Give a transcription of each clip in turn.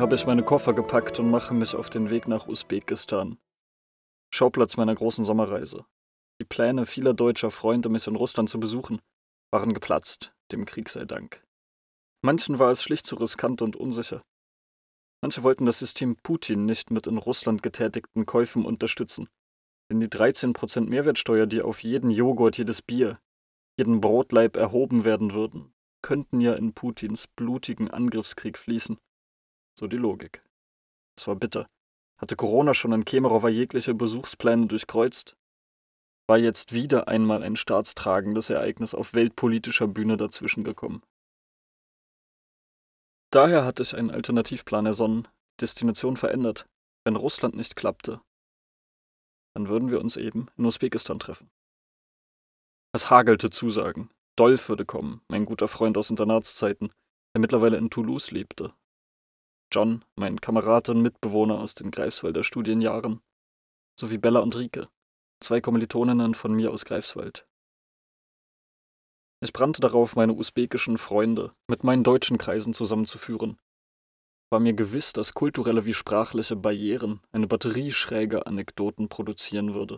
habe ich meine Koffer gepackt und mache mich auf den Weg nach Usbekistan. Schauplatz meiner großen Sommerreise. Die Pläne vieler deutscher Freunde, mich in Russland zu besuchen, waren geplatzt, dem Krieg sei Dank. Manchen war es schlicht zu riskant und unsicher. Manche wollten das System Putin nicht mit in Russland getätigten Käufen unterstützen. Denn die 13% Mehrwertsteuer, die auf jeden Joghurt, jedes Bier, jeden Brotlaib erhoben werden würden, könnten ja in Putins blutigen Angriffskrieg fließen. So die Logik. Es war bitter. Hatte Corona schon in Kemerowo jegliche Besuchspläne durchkreuzt? War jetzt wieder einmal ein staatstragendes Ereignis auf weltpolitischer Bühne dazwischen gekommen. Daher hatte ich einen Alternativplan ersonnen, Destination verändert. Wenn Russland nicht klappte, dann würden wir uns eben in Usbekistan treffen. Es hagelte Zusagen. Dolf würde kommen, mein guter Freund aus Internatszeiten, der mittlerweile in Toulouse lebte. John, mein Kamerad und Mitbewohner aus den Greifswalder Studienjahren, sowie Bella und Rike, 2 Kommilitoninnen von mir aus Greifswald. Ich brannte darauf, meine usbekischen Freunde mit meinen deutschen Kreisen zusammenzuführen. War mir gewiss, dass kulturelle wie sprachliche Barrieren eine Batterie schräger Anekdoten produzieren würde.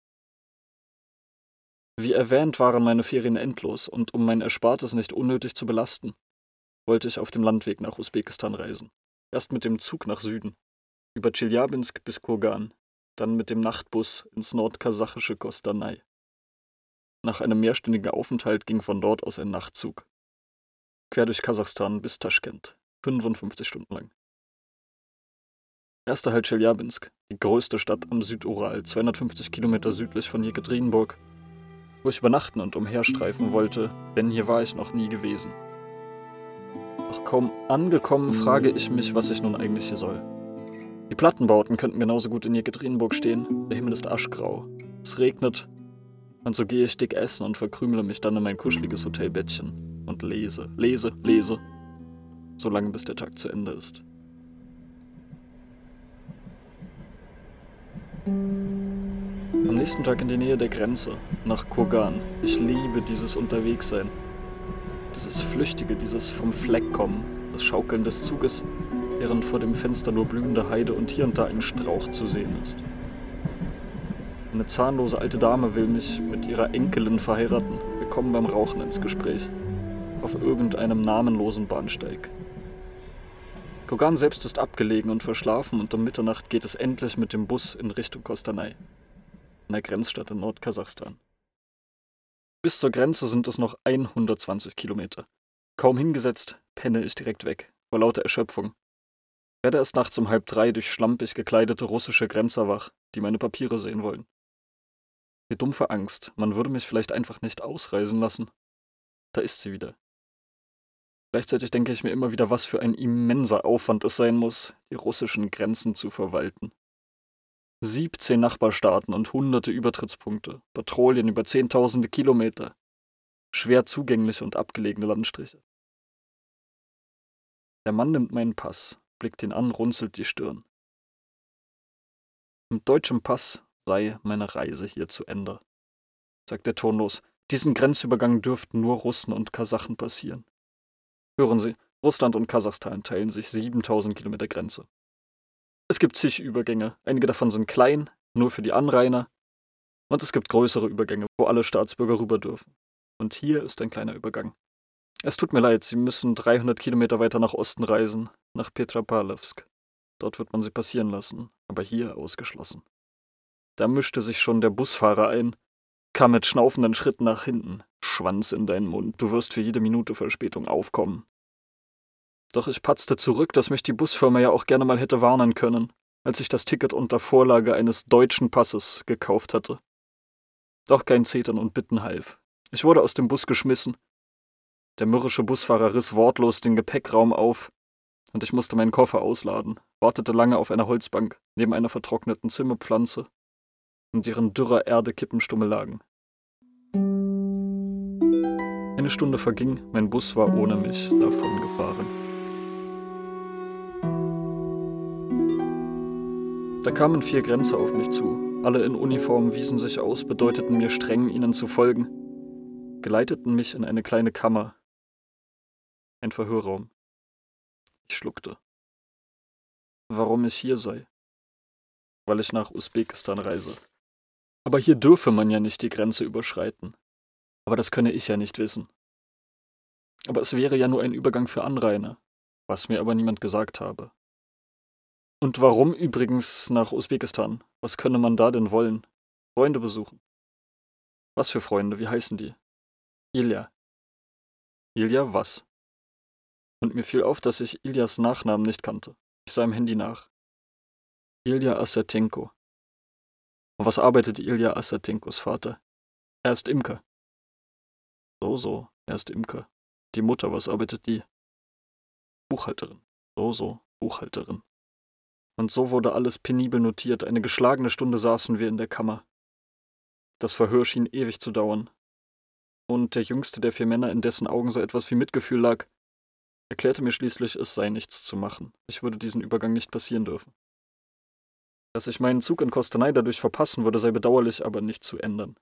Wie erwähnt, waren meine Ferien endlos, und um mein Erspartes nicht unnötig zu belasten, wollte ich auf dem Landweg nach Usbekistan reisen. Erst mit dem Zug nach Süden, über Tscheljabinsk bis Kurgan, dann mit dem Nachtbus ins nordkasachische Kostanai. Nach einem mehrstündigen Aufenthalt ging von dort aus ein Nachtzug. Quer durch Kasachstan bis Taschkent, 55 Stunden lang. Erster Halt Tscheljabinsk, die größte Stadt am Südural, 250 Kilometer südlich von Jekaterinburg, wo ich übernachten und umherstreifen wollte, denn hier war ich noch nie gewesen. Doch kaum angekommen, frage ich mich, was ich nun eigentlich hier soll. Die Plattenbauten könnten genauso gut in Jekaterinburg stehen, der Himmel ist aschgrau. Es regnet, und so gehe ich dick essen und verkrümele mich dann in mein kuscheliges Hotelbettchen und lese, solange bis der Tag zu Ende ist. Am nächsten Tag in die Nähe der Grenze, nach Kurgan. Ich liebe dieses Unterwegssein. Dieses Flüchtige, dieses vom Fleck kommen, das Schaukeln des Zuges, während vor dem Fenster nur blühende Heide und hier und da ein Strauch zu sehen ist. Eine zahnlose alte Dame will mich mit ihrer Enkelin verheiraten. Wir kommen beim Rauchen ins Gespräch. Auf irgendeinem namenlosen Bahnsteig. Kurgan selbst ist abgelegen und verschlafen, und um Mitternacht geht es endlich mit dem Bus in Richtung Kostanai, einer Grenzstadt in Nordkasachstan. Bis zur Grenze sind es noch 120 Kilometer. Kaum hingesetzt, penne ich direkt weg, vor lauter Erschöpfung. Werde erst nachts um 2:30 durch schlampig gekleidete russische Grenzer wach, die meine Papiere sehen wollen. Die dumpfe Angst, man würde mich vielleicht einfach nicht ausreisen lassen. Da ist sie wieder. Gleichzeitig denke ich mir immer wieder, was für ein immenser Aufwand es sein muss, die russischen Grenzen zu verwalten. 17 Nachbarstaaten und hunderte Übertrittspunkte, Patrouillen über zehntausende Kilometer, schwer zugängliche und abgelegene Landstriche. Der Mann nimmt meinen Pass, blickt ihn an, runzelt die Stirn. Mit deutschem Pass sei meine Reise hier zu Ende, sagt er tonlos. Diesen Grenzübergang dürften nur Russen und Kasachen passieren. Hören Sie, Russland und Kasachstan teilen sich 7000 Kilometer Grenze. Es gibt zig Übergänge, einige davon sind klein, nur für die Anrainer, und es gibt größere Übergänge, wo alle Staatsbürger rüber dürfen. Und hier ist ein kleiner Übergang. Es tut mir leid, Sie müssen 300 Kilometer weiter nach Osten reisen, nach Petropawlowsk. Dort wird man Sie passieren lassen, aber hier ausgeschlossen. Da mischte sich schon der Busfahrer ein, kam mit schnaufenden Schritten nach hinten. Schwanz in deinen Mund, du wirst für jede Minute Verspätung aufkommen. Doch ich patzte zurück, dass mich die Busfirma ja auch gerne mal hätte warnen können, als ich das Ticket unter Vorlage eines deutschen Passes gekauft hatte. Doch kein Zetern und Bitten half. Ich wurde aus dem Bus geschmissen. Der mürrische Busfahrer riss wortlos den Gepäckraum auf, und ich musste meinen Koffer ausladen, wartete lange auf einer Holzbank neben einer vertrockneten Zimmerpflanze, in deren dürrer Erde Kippenstummel lagen. Eine Stunde verging, mein Bus war ohne mich davongefahren. Da kamen 4 Grenzer auf mich zu. Alle in Uniform wiesen sich aus, bedeuteten mir streng, ihnen zu folgen, geleiteten mich in eine kleine Kammer, ein Verhörraum. Ich schluckte. warum ich hier sei. Weil ich nach Usbekistan reise. Aber hier dürfe man ja nicht die Grenze überschreiten. Aber das könne ich ja nicht wissen. Aber es wäre ja nur ein Übergang für Anrainer, was mir aber niemand gesagt habe. Und warum übrigens nach Usbekistan? Was könne man da denn wollen? Freunde besuchen. Was für Freunde? Wie heißen die? Ilja. Ilja was? Und mir fiel auf, dass ich Iljas Nachnamen nicht kannte. Ich sah im Handy nach. Ilja Assatenko. Und was arbeitet Ilja Assatenkos Vater? Er ist Imker. So, er ist Imker. Die Mutter, was arbeitet die? Buchhalterin. So, Buchhalterin. Und so wurde alles penibel notiert. Eine geschlagene Stunde saßen wir in der Kammer. Das Verhör schien ewig zu dauern. Und der jüngste der 4 Männer, in dessen Augen so etwas wie Mitgefühl lag, erklärte mir schließlich, es sei nichts zu machen. Ich würde diesen Übergang nicht passieren dürfen. Dass ich meinen Zug in Kostanai dadurch verpassen würde, sei bedauerlich, aber nicht zu ändern.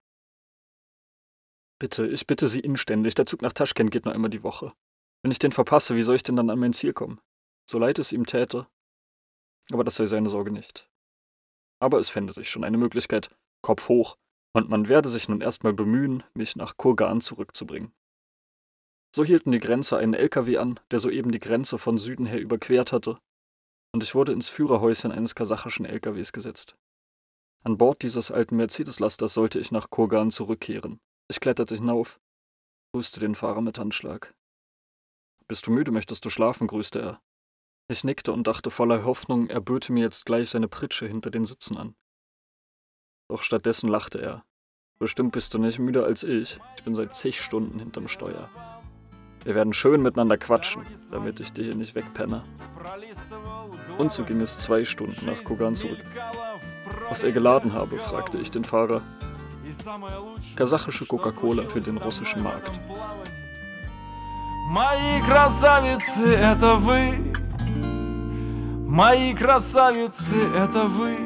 Bitte, ich bitte Sie inständig, der Zug nach Taschkent geht nur einmal die Woche. Wenn ich den verpasse, wie soll ich denn dann an mein Ziel kommen? So leid es ihm täte. Aber das sei seine Sorge nicht. Aber es fände sich schon eine Möglichkeit, Kopf hoch, und man werde sich nun erstmal bemühen, mich nach Kurgan zurückzubringen. So hielten die Grenzer einen LKW an, der soeben die Grenze von Süden her überquert hatte, und ich wurde ins Führerhäuschen eines kasachischen LKWs gesetzt. An Bord dieses alten Mercedes-Lasters sollte ich nach Kurgan zurückkehren. Ich kletterte hinauf, grüßte den Fahrer mit Handschlag. »Bist du müde, möchtest du schlafen?« grüßte er. Ich nickte und dachte voller Hoffnung, er böte mir jetzt gleich seine Pritsche hinter den Sitzen an. Doch stattdessen lachte er. »Bestimmt bist du nicht müder als ich. Ich bin seit zig Stunden hinterm Steuer. Wir werden schön miteinander quatschen, damit ich dir hier nicht wegpenne.« Und so ging es 2 Stunden nach Kurgan zurück. Was er geladen habe, fragte ich den Fahrer. Kasachische Coca-Cola für den russischen Markt. Мои красавицы, это вы. Мои красавицы, это вы.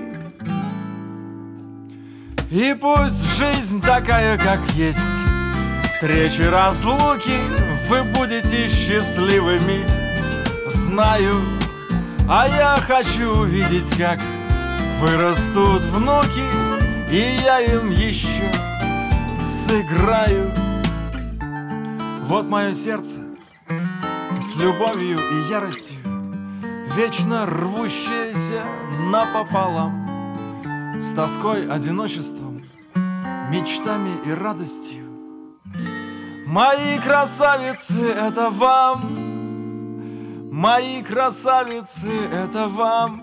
И пусть жизнь такая, как есть, встречи, разлуки, вы будете счастливыми, знаю. А я хочу видеть, как вырастут внуки, и я им еще сыграю. Вот мое сердце с любовью и яростью, вечно рвущееся напополам, с тоской, одиночеством, мечтами и радостью. Мои красавицы, это вам. Мои красавицы, это вам.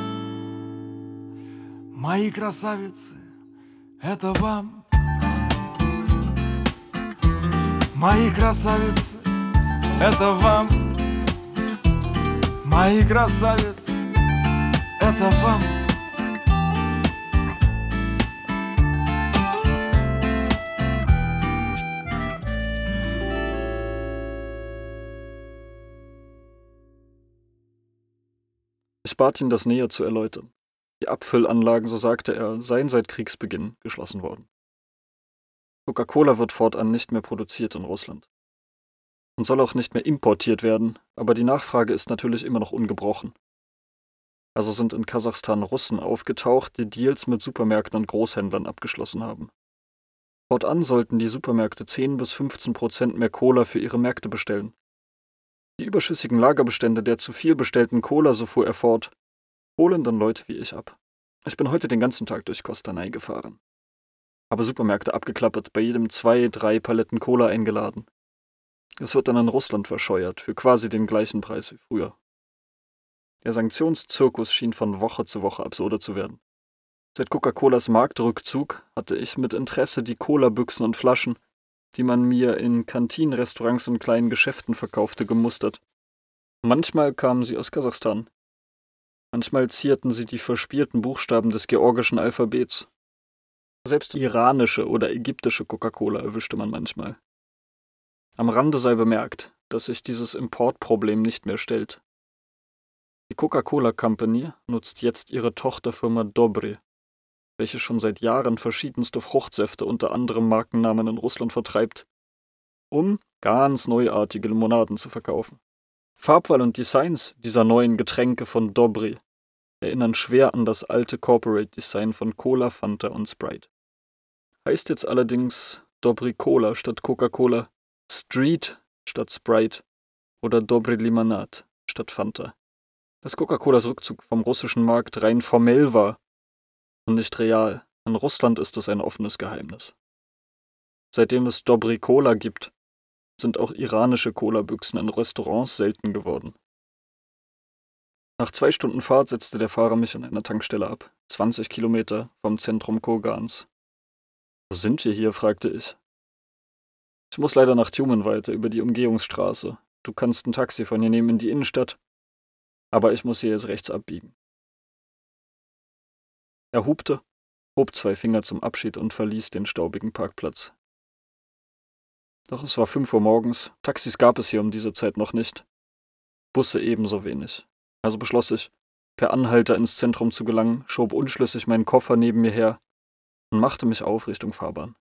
Мои красавицы, это вам. Мои красавицы, это вам. Мои красавицы, это вам. Ich bat ihn, das näher zu erläutern. Die Abfüllanlagen, so sagte er, seien seit Kriegsbeginn geschlossen worden. Coca-Cola wird fortan nicht mehr produziert in Russland. Und soll auch nicht mehr importiert werden, aber die Nachfrage ist natürlich immer noch ungebrochen. Also sind in Kasachstan Russen aufgetaucht, die Deals mit Supermärkten und Großhändlern abgeschlossen haben. Fortan sollten die Supermärkte 10-15% mehr Cola für ihre Märkte bestellen. Die überschüssigen Lagerbestände der zu viel bestellten Cola, so fuhr er fort, holen dann Leute wie ich ab. Ich bin heute den ganzen Tag durch Kostanai gefahren. Habe Supermärkte abgeklappert, bei jedem 2-3 Paletten Cola eingeladen. Es wird dann in Russland verscheuert, für quasi den gleichen Preis wie früher. Der Sanktionszirkus schien von Woche zu Woche absurder zu werden. Seit Coca-Colas Marktrückzug hatte ich mit Interesse die Cola-Büchsen und Flaschen, die man mir in Kantinen, Restaurants und kleinen Geschäften verkaufte, gemustert. Manchmal kamen sie aus Kasachstan. Manchmal zierten sie die verspielten Buchstaben des georgischen Alphabets. Selbst iranische oder ägyptische Coca-Cola erwischte man manchmal. Am Rande sei bemerkt, dass sich dieses Importproblem nicht mehr stellt. Die Coca-Cola Company nutzt jetzt ihre Tochterfirma Dobry, welche schon seit Jahren verschiedenste Fruchtsäfte unter anderem Markennamen in Russland vertreibt, um ganz neuartige Limonaden zu verkaufen. Farbwahl und Designs dieser neuen Getränke von Dobry erinnern schwer an das alte Corporate Design von Cola, Fanta und Sprite. Heißt jetzt allerdings Dobry Cola statt Coca-Cola, Street statt Sprite oder Dobry Limonad statt Fanta. Dass Coca-Colas Rückzug vom russischen Markt rein formell war und nicht real. In Russland ist es ein offenes Geheimnis. Seitdem es Dobry Cola gibt, sind auch iranische Cola-Büchsen in Restaurants selten geworden. Nach 2 Stunden Fahrt setzte der Fahrer mich an einer Tankstelle ab, 20 Kilometer vom Zentrum Kurgans. »Wo sind wir hier?« fragte ich. »Ich muss leider nach Tjumen weiter, über die Umgehungsstraße. Du kannst ein Taxi von hier nehmen in die Innenstadt, aber ich muss hier jetzt rechts abbiegen.« Er hupte, hob 2 Finger zum Abschied und verließ den staubigen Parkplatz. Doch es war 5 Uhr morgens, Taxis gab es hier um diese Zeit noch nicht, Busse ebenso wenig. Also beschloss ich, per Anhalter ins Zentrum zu gelangen, schob unschlüssig meinen Koffer neben mir her und machte mich auf Richtung Fahrbahn.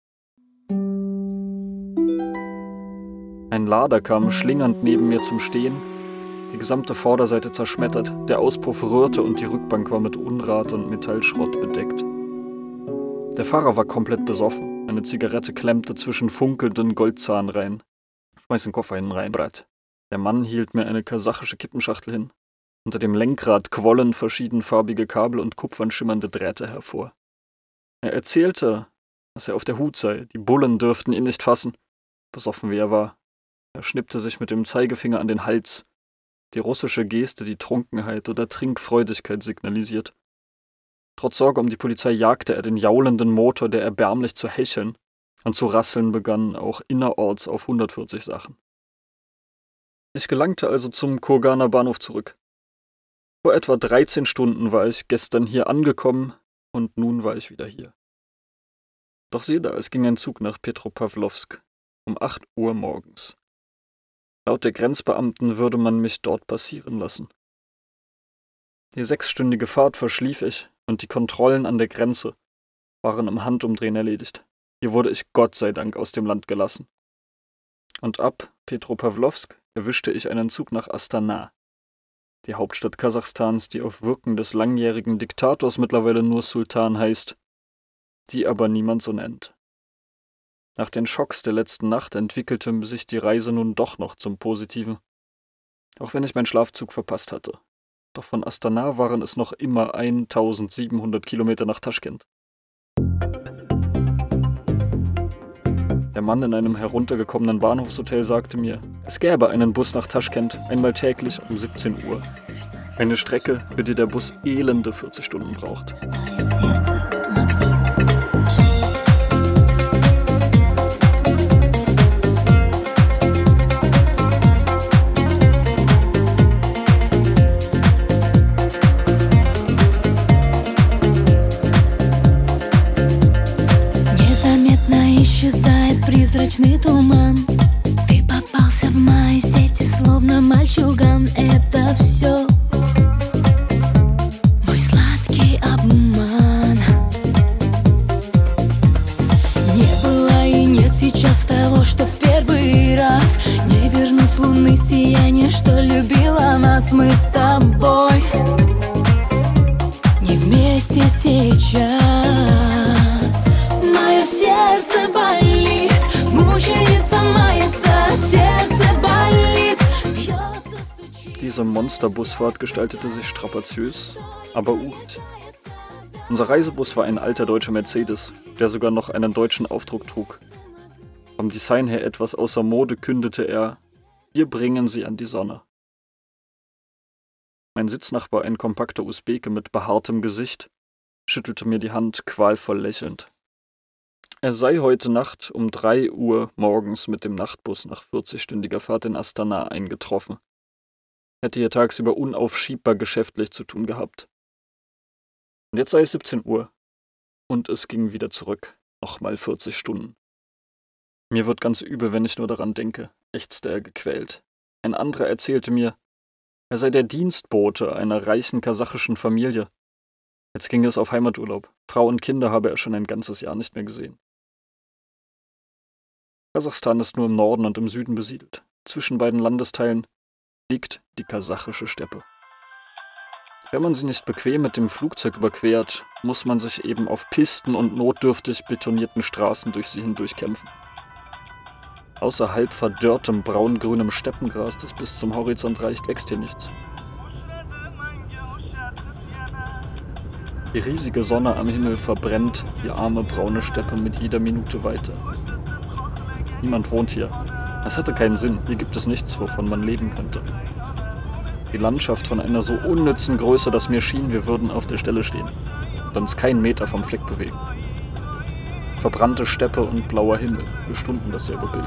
Ein Lader kam schlingernd neben mir zum Stehen, die gesamte Vorderseite zerschmettert, der Auspuff rührte und die Rückbank war mit Unrat und Metallschrott bedeckt. Der Fahrer war komplett besoffen, eine Zigarette klemmte zwischen funkelnden Goldzahnreihen. »Schmeiß den Koffer hinten rein, Brat.« Der Mann hielt mir eine kasachische Kippenschachtel hin. Unter dem Lenkrad quollen verschiedenfarbige Kabel und kupfern schimmernde Drähte hervor. Er erzählte, dass er auf der Hut sei, die Bullen dürften ihn nicht fassen, besoffen wie er war. Er schnippte sich mit dem Zeigefinger an den Hals, die russische Geste, die Trunkenheit oder Trinkfreudigkeit signalisiert. Trotz Sorge um die Polizei jagte er den jaulenden Motor, der erbärmlich zu hecheln und zu rasseln begann, auch innerorts auf 140 Sachen. Ich gelangte also zum Kurganer Bahnhof zurück. Vor etwa 13 Stunden war ich gestern hier angekommen und nun war ich wieder hier. Doch siehe da, es ging ein Zug nach Petropawlowsk um 8 Uhr morgens. Laut der Grenzbeamten würde man mich dort passieren lassen. Die 6-stündige Fahrt verschlief ich und die Kontrollen an der Grenze waren im Handumdrehen erledigt. Hier wurde ich Gott sei Dank aus dem Land gelassen. Und ab Petropawlowsk erwischte ich einen Zug nach Astana, die Hauptstadt Kasachstans, die auf Wirken des langjährigen Diktators mittlerweile nur Sultan heißt, die aber niemand so nennt. Nach den Schocks der letzten Nacht entwickelte sich die Reise nun doch noch zum Positiven, auch wenn ich meinen Schlafzug verpasst hatte. Doch von Astana waren es noch immer 1700 Kilometer nach Taschkent. Der Mann in einem heruntergekommenen Bahnhofshotel sagte mir, es gäbe einen Bus nach Taschkent, einmal täglich um 17 Uhr. Eine Strecke, für die der Bus elende 40 Stunden braucht. Призрачный туман. Ты попался в мои сети, словно мальчуган. Это все мой сладкий обман. Не было и нет сейчас того, что в первый раз. Не вернуть с луны сияние, что любила нас. Мы с тобой не вместе сейчас. Мое сердце болит, мучается, мается, сердце болит, бьется, стучит. Diese Monsterbusfahrt gestaltete sich strapaziös, aber gut. Unser Reisebus war ein alter deutscher Mercedes, der sogar noch einen deutschen Aufdruck trug. Vom Design her etwas außer Mode kündete er, wir bringen sie an die Sonne. Mein Sitznachbar, ein kompakter Usbeke mit behaartem Gesicht, schüttelte mir die Hand qualvoll lächelnd. Er sei heute Nacht um 3 Uhr morgens mit dem Nachtbus nach 40-stündiger Fahrt in Astana eingetroffen. Hätte hier tagsüber unaufschiebbar geschäftlich zu tun gehabt. Und jetzt sei es 17 Uhr. Und es ging wieder zurück. Nochmal 40 Stunden. Mir wird ganz übel, wenn ich nur daran denke, ächzte er gequält. Ein anderer erzählte mir, er sei der Dienstbote einer reichen kasachischen Familie. Jetzt ging es auf Heimaturlaub. Frau und Kinder habe er schon ein ganzes Jahr nicht mehr gesehen. Kasachstan ist nur im Norden und im Süden besiedelt. Zwischen beiden Landesteilen liegt die kasachische Steppe. Wenn man sie nicht bequem mit dem Flugzeug überquert, muss man sich eben auf Pisten und notdürftig betonierten Straßen durch sie hindurch kämpfen. Außer halb verdörrtem braungrünem Steppengras, das bis zum Horizont reicht, wächst hier nichts. Die riesige Sonne am Himmel verbrennt die arme braune Steppe mit jeder Minute weiter. Niemand wohnt hier. Es hätte keinen Sinn, hier gibt es nichts, wovon man leben könnte. Die Landschaft von einer so unnützen Größe, dass mir schien, wir würden auf der Stelle stehen und uns keinen Meter vom Fleck bewegen. Verbrannte Steppe und blauer Himmel, für Stunden dasselbe Bild.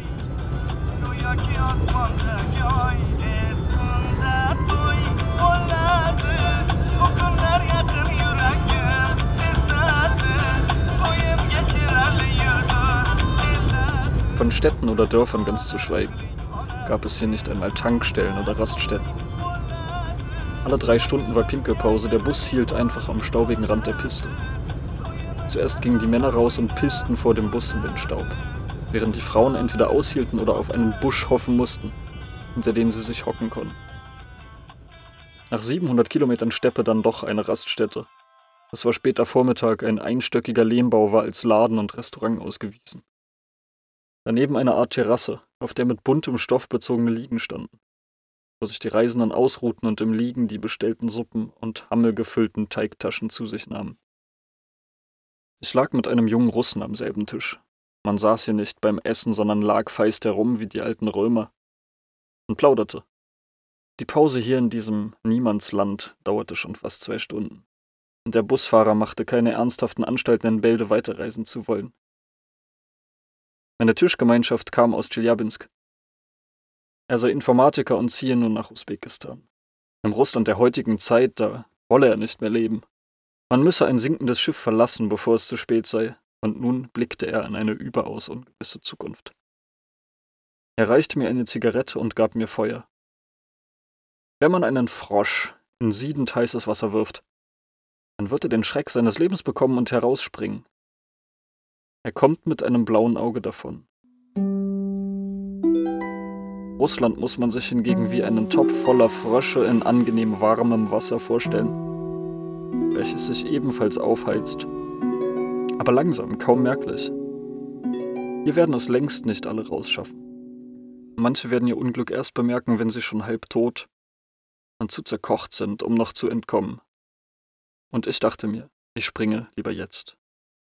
Von Städten oder Dörfern ganz zu schweigen, gab es hier nicht einmal Tankstellen oder Raststätten. Alle 3 Stunden war Pinkelpause, der Bus hielt einfach am staubigen Rand der Piste. Zuerst gingen die Männer raus und pissten vor dem Bus in den Staub, während die Frauen entweder aushielten oder auf einen Busch hoffen mussten, hinter dem sie sich hocken konnten. Nach 700 Kilometern Steppe dann doch eine Raststätte. Es war später Vormittag, ein einstöckiger Lehmbau war als Laden und Restaurant ausgewiesen. Daneben eine Art Terrasse, auf der mit buntem Stoff bezogene Liegen standen, wo sich die Reisenden ausruhten und im Liegen die bestellten Suppen und hammelgefüllten Teigtaschen zu sich nahmen. Ich lag mit einem jungen Russen am selben Tisch. Man saß hier nicht beim Essen, sondern lag feist herum wie die alten Römer und plauderte. Die Pause hier in diesem Niemandsland dauerte schon fast 2 Stunden. Und der Busfahrer machte keine ernsthaften Anstalten, in Bälde weiterreisen zu wollen. Meine Tischgemeinschaft kam aus Tscheljabinsk. Er sei Informatiker und ziehe nun nach Usbekistan. Im Russland der heutigen Zeit, da wolle er nicht mehr leben. Man müsse ein sinkendes Schiff verlassen, bevor es zu spät sei, und nun blickte er in eine überaus ungewisse Zukunft. Er reichte mir eine Zigarette und gab mir Feuer. Wenn man einen Frosch in siedend heißes Wasser wirft, dann wird er den Schreck seines Lebens bekommen und herausspringen. Er kommt mit einem blauen Auge davon. Russland muss man sich hingegen wie einen Topf voller Frösche in angenehm warmem Wasser vorstellen, welches sich ebenfalls aufheizt, aber langsam, kaum merklich. Hier werden es längst nicht alle rausschaffen. Manche werden ihr Unglück erst bemerken, wenn sie schon halb tot und zu zerkocht sind, um noch zu entkommen. Und ich dachte mir, ich springe lieber jetzt.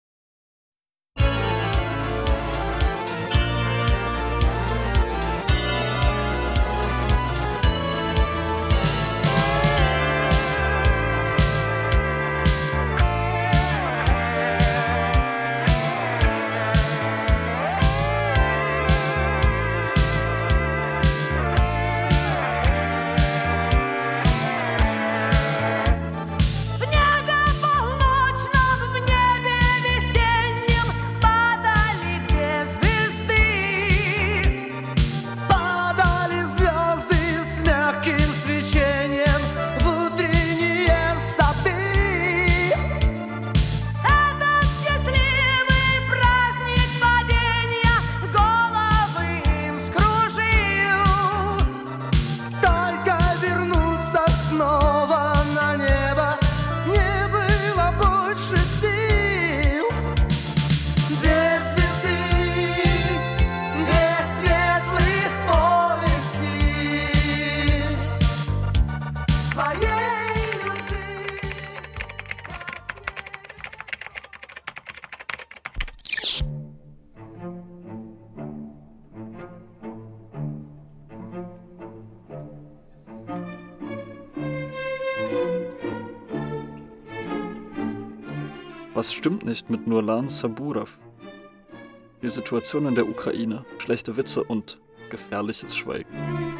Was stimmt nicht mit Nurlan Saburov? Die Situation in der Ukraine, schlechte Witze und gefährliches Schweigen.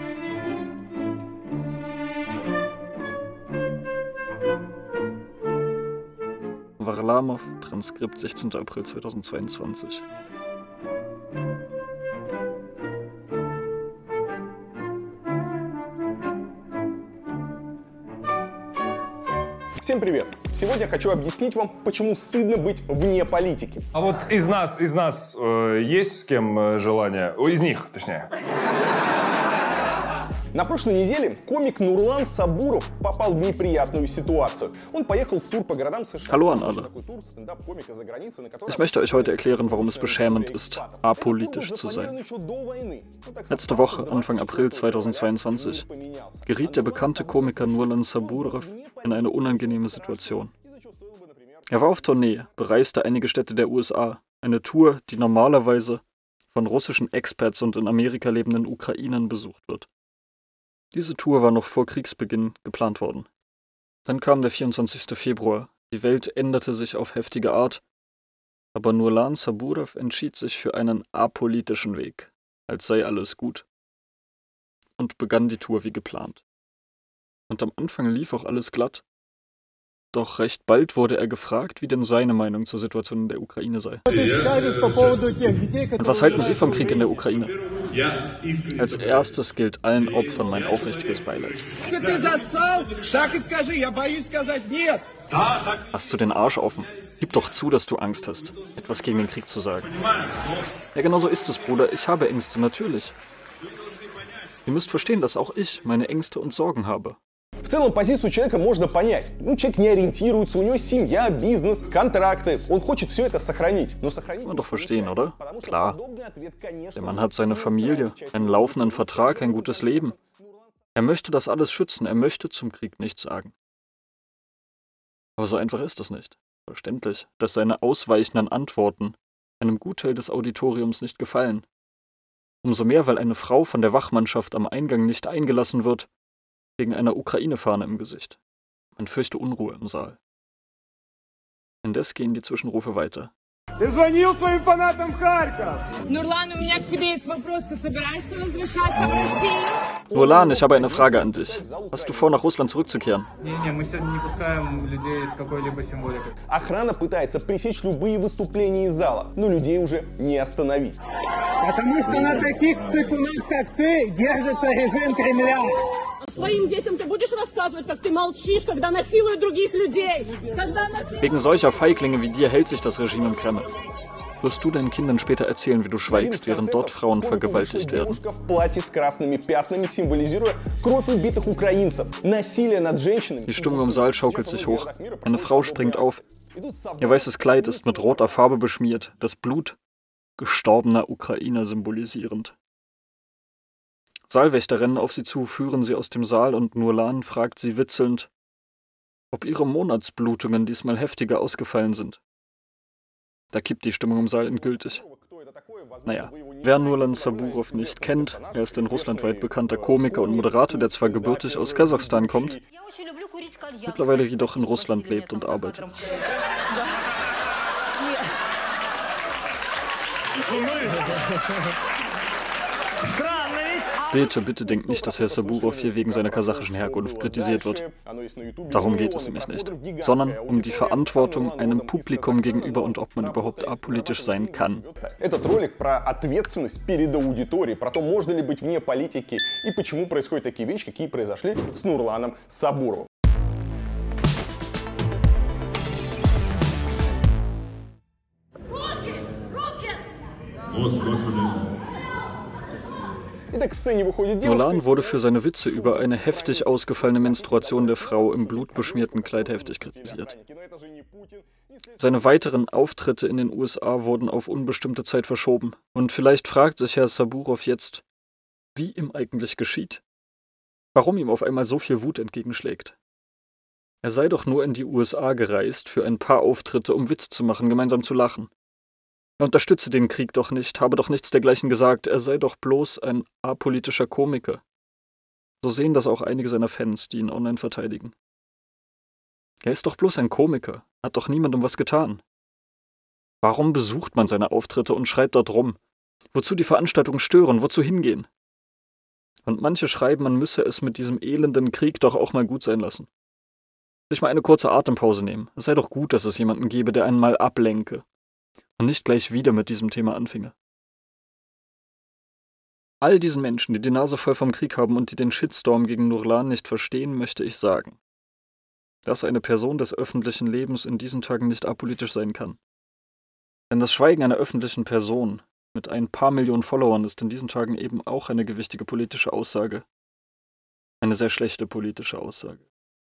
Varlamov, Transkript 16. April 2022. Всем привет! Сегодня я хочу объяснить вам, почему стыдно быть вне политики. А вот из нас есть с кем желание? Из них, точнее. На прошлой неделе комик Нурлан Сабуров попал в неприятную ситуацию. Он поехал в тур по городам США. Hallo an alle. Ich möchte euch heute erklären, warum es beschämend ist, apolitisch zu sein. Letzte Woche, Anfang April 2022, geriet der bekannte Komiker Nurlan Saburov in eine unangenehme Situation. Er war auf Tournee, bereiste einige Städte der USA, eine Tour, die normalerweise von russischen Expats und in Amerika lebenden Ukrainern besucht wird. Diese Tour war noch vor Kriegsbeginn geplant worden. Dann kam der 24. Februar, die Welt änderte sich auf heftige Art, aber Nurlan Saburov entschied sich für einen apolitischen Weg, als sei alles gut, und begann die Tour wie geplant. Und am Anfang lief auch alles glatt. Doch recht bald wurde er gefragt, wie denn seine Meinung zur Situation in der Ukraine sei. Und was halten Sie vom Krieg in der Ukraine? Als erstes gilt allen Opfern mein aufrichtiges Beileid. Hast du den Arsch offen? Gib doch zu, dass du Angst hast, etwas gegen den Krieg zu sagen. Ja, genau so ist es, Bruder. Ich habe Ängste, natürlich. Ihr müsst verstehen, dass auch ich meine Ängste und Sorgen habe. В целом позицию человека можно понять. Человек не ориентируется, у него семья, бизнес, контракты. Он хочет все это сохранить. Но сохранить kann man doch verstehen, oder? Klar. Der Mann hat seine Familie, einen laufenden Vertrag, ein gutes Leben. Er möchte das alles schützen, er möchte zum Krieg nichts sagen. Aber so einfach ist es nicht. Verständlich, dass seine ausweichenden Antworten einem Gutteil des Auditoriums nicht gefallen. Umso mehr, weil eine Frau von der Wachmannschaft am Eingang nicht eingelassen wird, wegen einer Ukraine-Fahne im Gesicht. Man fürchte Unruhe im Saal. Indes gehen die Zwischenrufe weiter. Nurlan, ich habe eine Frage an dich. Hast du vor, nach Russland zurückzukehren? Охрана пытается пресечь любые выступления из зала, но людей уже не остановить. Потому что на таких цикунах, как ты, держится режим Кремля. Своим детям ты будешь рассказывать, как ты молчишь, когда насилуют других людей? Wegen solcher Feiglinge wie dir hält sich das Regime im Kreml. Wirst du deinen Kindern später erzählen, wie du schweigst, während dort Frauen vergewaltigt werden? Die Stimmung im Saal schaukelt sich hoch. Eine Frau springt auf. Ihr weißes Kleid ist mit roter Farbe beschmiert, das Blut gestorbener Ukrainer symbolisierend. Saalwächter rennen auf sie zu, führen sie aus dem Saal und Nurlan fragt sie witzelnd, ob ihre Monatsblutungen diesmal heftiger ausgefallen sind. Da kippt die Stimmung im Saal endgültig. Naja, wer Nurlan Saburov nicht kennt, er ist ein russlandweit bekannter Komiker und Moderator, der zwar gebürtig aus Kasachstan kommt, mittlerweile jedoch in Russland lebt und arbeitet. Bitte, bitte denkt nicht, dass Herr Saburov hier wegen seiner kasachischen Herkunft kritisiert wird. Darum geht es nämlich nicht, sondern um die Verantwortung einem Publikum gegenüber und ob man überhaupt apolitisch sein kann. Этот ролик про ответственность перед аудиторией, про то, можно ли быть вне политики и почему происходят такие вещи, какие произошли с Нурланом Сабуровым. Nurlan wurde für seine Witze über eine heftig ausgefallene Menstruation der Frau im blutbeschmierten Kleid heftig kritisiert. Seine weiteren Auftritte in den USA wurden auf unbestimmte Zeit verschoben. Und vielleicht fragt sich Herr Saburov jetzt, wie ihm eigentlich geschieht. Warum ihm auf einmal so viel Wut entgegenschlägt. Er sei doch nur in die USA gereist für ein paar Auftritte, um Witz zu machen, gemeinsam zu lachen. Er unterstütze den Krieg doch nicht, habe doch nichts dergleichen gesagt, er sei doch bloß ein apolitischer Komiker. So sehen das auch einige seiner Fans, die ihn online verteidigen. Er ist doch bloß ein Komiker, hat doch niemandem was getan. Warum besucht man seine Auftritte und schreit dort rum? Wozu die Veranstaltungen stören, wozu hingehen? Und manche schreiben, man müsse es mit diesem elenden Krieg doch auch mal gut sein lassen. Sich mal eine kurze Atempause nehmen. Es sei doch gut, dass es jemanden gäbe, der einen mal ablenke. Und nicht gleich wieder mit diesem Thema anfinge. All diesen Menschen, die die Nase voll vom Krieg haben und die den Shitstorm gegen Nurlan nicht verstehen, möchte ich sagen, dass eine Person des öffentlichen Lebens in diesen Tagen nicht apolitisch sein kann. Denn das Schweigen einer öffentlichen Person mit ein paar Millionen Followern ist in diesen Tagen eben auch eine gewichtige politische Aussage. Eine sehr schlechte politische Aussage.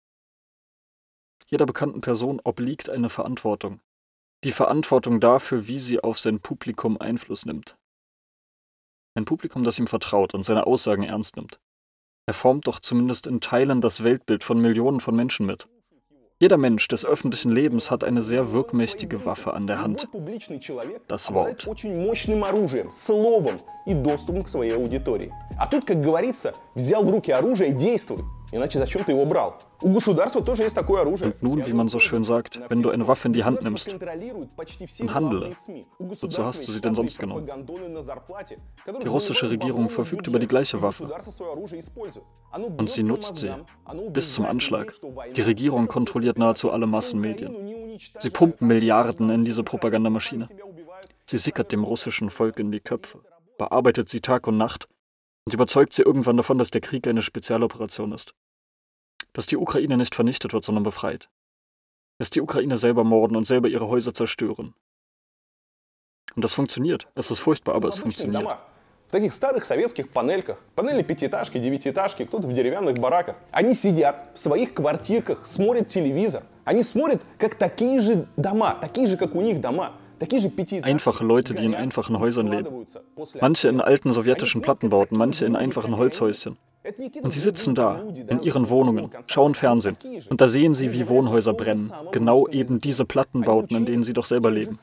Jeder bekannten Person obliegt eine Verantwortung. Die Verantwortung dafür, wie sie auf sein Publikum Einfluss nimmt. Ein Publikum, das ihm vertraut und seine Aussagen ernst nimmt. Er formt doch zumindest in Teilen das Weltbild von Millionen von Menschen mit. Jeder Mensch des öffentlichen Lebens hat eine sehr wirkmächtige Waffe an der Hand. Das Wort. Очень мощным оружием, словом и доступом к своей аудитории. А тут, как говорится, взял в руки оружие и действуй. Иначе зачем ты его брал? У государства тоже есть такое оружие. Und nun, wie man so schön sagt, wenn du eine Waffe in die Hand nimmst, dann handle. Wozu hast du sie denn sonst genommen? Die russische Regierung verfügt über die gleiche Waffe. Und sie nutzt sie. Bis zum Anschlag. Die Regierung kontrolliert nahezu alle Massenmedien. Sie pumpen Milliarden in diese Propagandamaschine. Sie sickert dem russischen Volk in die Köpfe, bearbeitet sie Tag und Nacht und überzeugt sie irgendwann davon, dass der Krieg eine Spezialoperation ist. Dass die Ukraine nicht vernichtet wird, sondern befreit. Dass die Ukraine selber morden und selber ihre Häuser zerstören. Und das funktioniert. Es ist furchtbar, aber es funktioniert. В таких старых советских панельках, панели пятиэтажки, девятиэтажки, кто-то в деревянных бараках. Они сидят в своих квартирках, смотрят телевизор. Они смотрят, как такие же дома, такие же, как у них дома. Einfache Leute, die in einfachen Häusern leben. Manche in alten sowjetischen Plattenbauten, manche in einfachen Holzhäuschen. Und sie sitzen da, in ihren Wohnungen, schauen Fernsehen. Und da sehen sie, wie Wohnhäuser brennen. Genau eben diese Plattenbauten, in denen sie doch selber leben.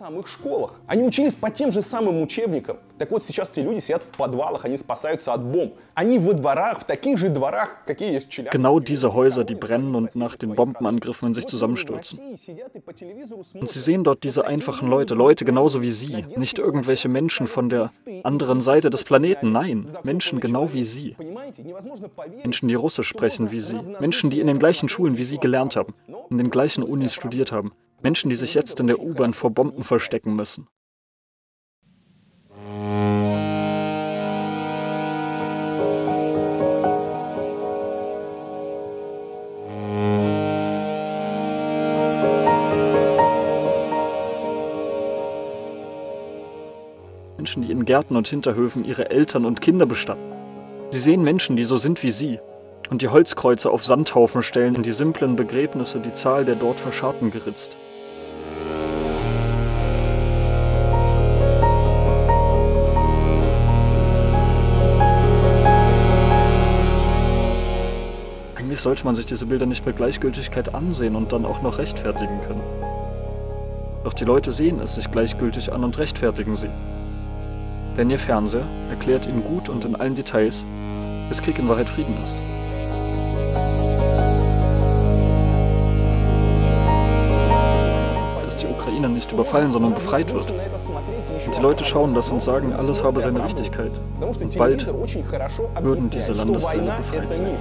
Так вот, сейчас эти люди сидят в подвалах, они спасаются от бомб. Они во дворах, в таких же дворах, какие есть в Челябинске. Genau diese Häuser, die brennen und nach den Bombenangriffen in sich zusammenstürzen. Und sie sehen dort diese einfachen Leute, Leute genauso wie sie. Nicht irgendwelche Menschen von der anderen Seite des Planeten, nein, Menschen genau wie sie. Menschen, die Russisch sprechen wie sie. Menschen, die in den gleichen Schulen wie sie gelernt haben, in den gleichen Unis studiert haben. Menschen, die sich jetzt in der U-Bahn vor Bomben verstecken müssen. Menschen, die in Gärten und Hinterhöfen ihre Eltern und Kinder bestatten. Sie sehen Menschen, die so sind wie sie, und die Holzkreuze auf Sandhaufen stellen, in die simplen Begräbnisse die Zahl der dort Verscharrten geritzt. Eigentlich sollte man sich diese Bilder nicht mit Gleichgültigkeit ansehen und dann auch noch rechtfertigen können. Doch die Leute sehen es sich gleichgültig an und rechtfertigen sie. Denn ihr Fernseher erklärt ihnen gut und in allen Details, dass Krieg in Wahrheit Frieden ist. Dass die Ukraine nicht überfallen, sondern befreit wird. Und die Leute schauen das und sagen, alles habe seine Richtigkeit. Und bald würden diese Landesteile befreit sein.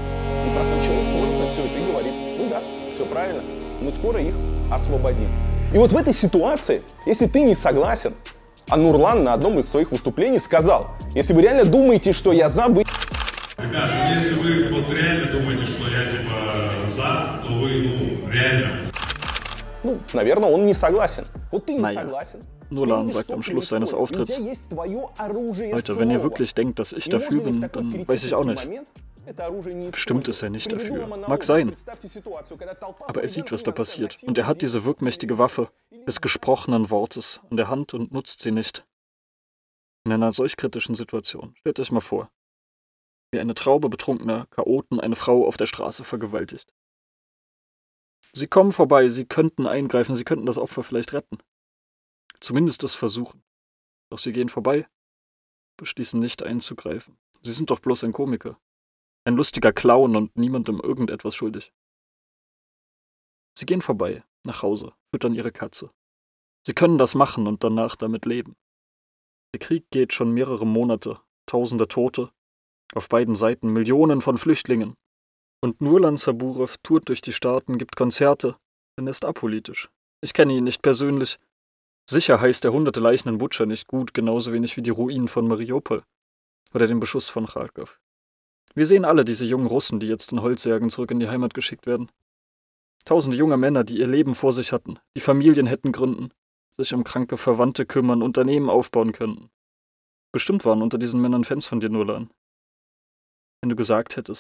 И вот в этой ситуации, если ты не согласен, а Нурлан на одном из своих выступлений сказал, если вы реально думаете, что я за... Ребята, если вы вот реально думаете, что я типа за, то вы, реально. Ну, наверное, он не согласен. Вот ты не согласен. Nurlan sagt am Schluss seines Auftritts, Leute, wenn ihr wirklich denkt, dass ich dafür bin, dann weiß ich auch nicht. Bestimmt ist er nicht dafür. Mag sein. Aber er sieht, was da passiert. Und er hat diese wirkmächtige Waffe des gesprochenen Wortes in der Hand und nutzt sie nicht. In einer solch kritischen Situation. Stellt euch mal vor, wie eine Traube betrunkener Chaoten eine Frau auf der Straße vergewaltigt. Sie kommen vorbei, sie könnten eingreifen, sie könnten das Opfer vielleicht retten. Zumindest es versuchen. Doch sie gehen vorbei, beschließen nicht einzugreifen. Sie sind doch bloß ein Komiker. Ein lustiger Clown und niemandem irgendetwas schuldig. Sie gehen vorbei, nach Hause, füttern ihre Katze. Sie können das machen und danach damit leben. Der Krieg geht schon mehrere Monate, tausende Tote, auf beiden Seiten Millionen von Flüchtlingen. Und Nurlan Saburev tourt durch die Staaten, gibt Konzerte, denn er ist apolitisch. Ich kenne ihn nicht persönlich. Sicher heißt der hunderte Leichen in Butscha nicht gut, genauso wenig wie die Ruinen von Mariupol oder den Beschuss von Kharkov. Wir sehen alle diese jungen Russen, die jetzt in Holzsärgen zurück in die Heimat geschickt werden. Tausende junge Männer, die ihr Leben vor sich hatten, die Familien hätten gründen, sich um kranke Verwandte kümmern, Unternehmen aufbauen könnten. Bestimmt waren unter diesen Männern Fans von dir, Nurlan. Wenn du gesagt hättest,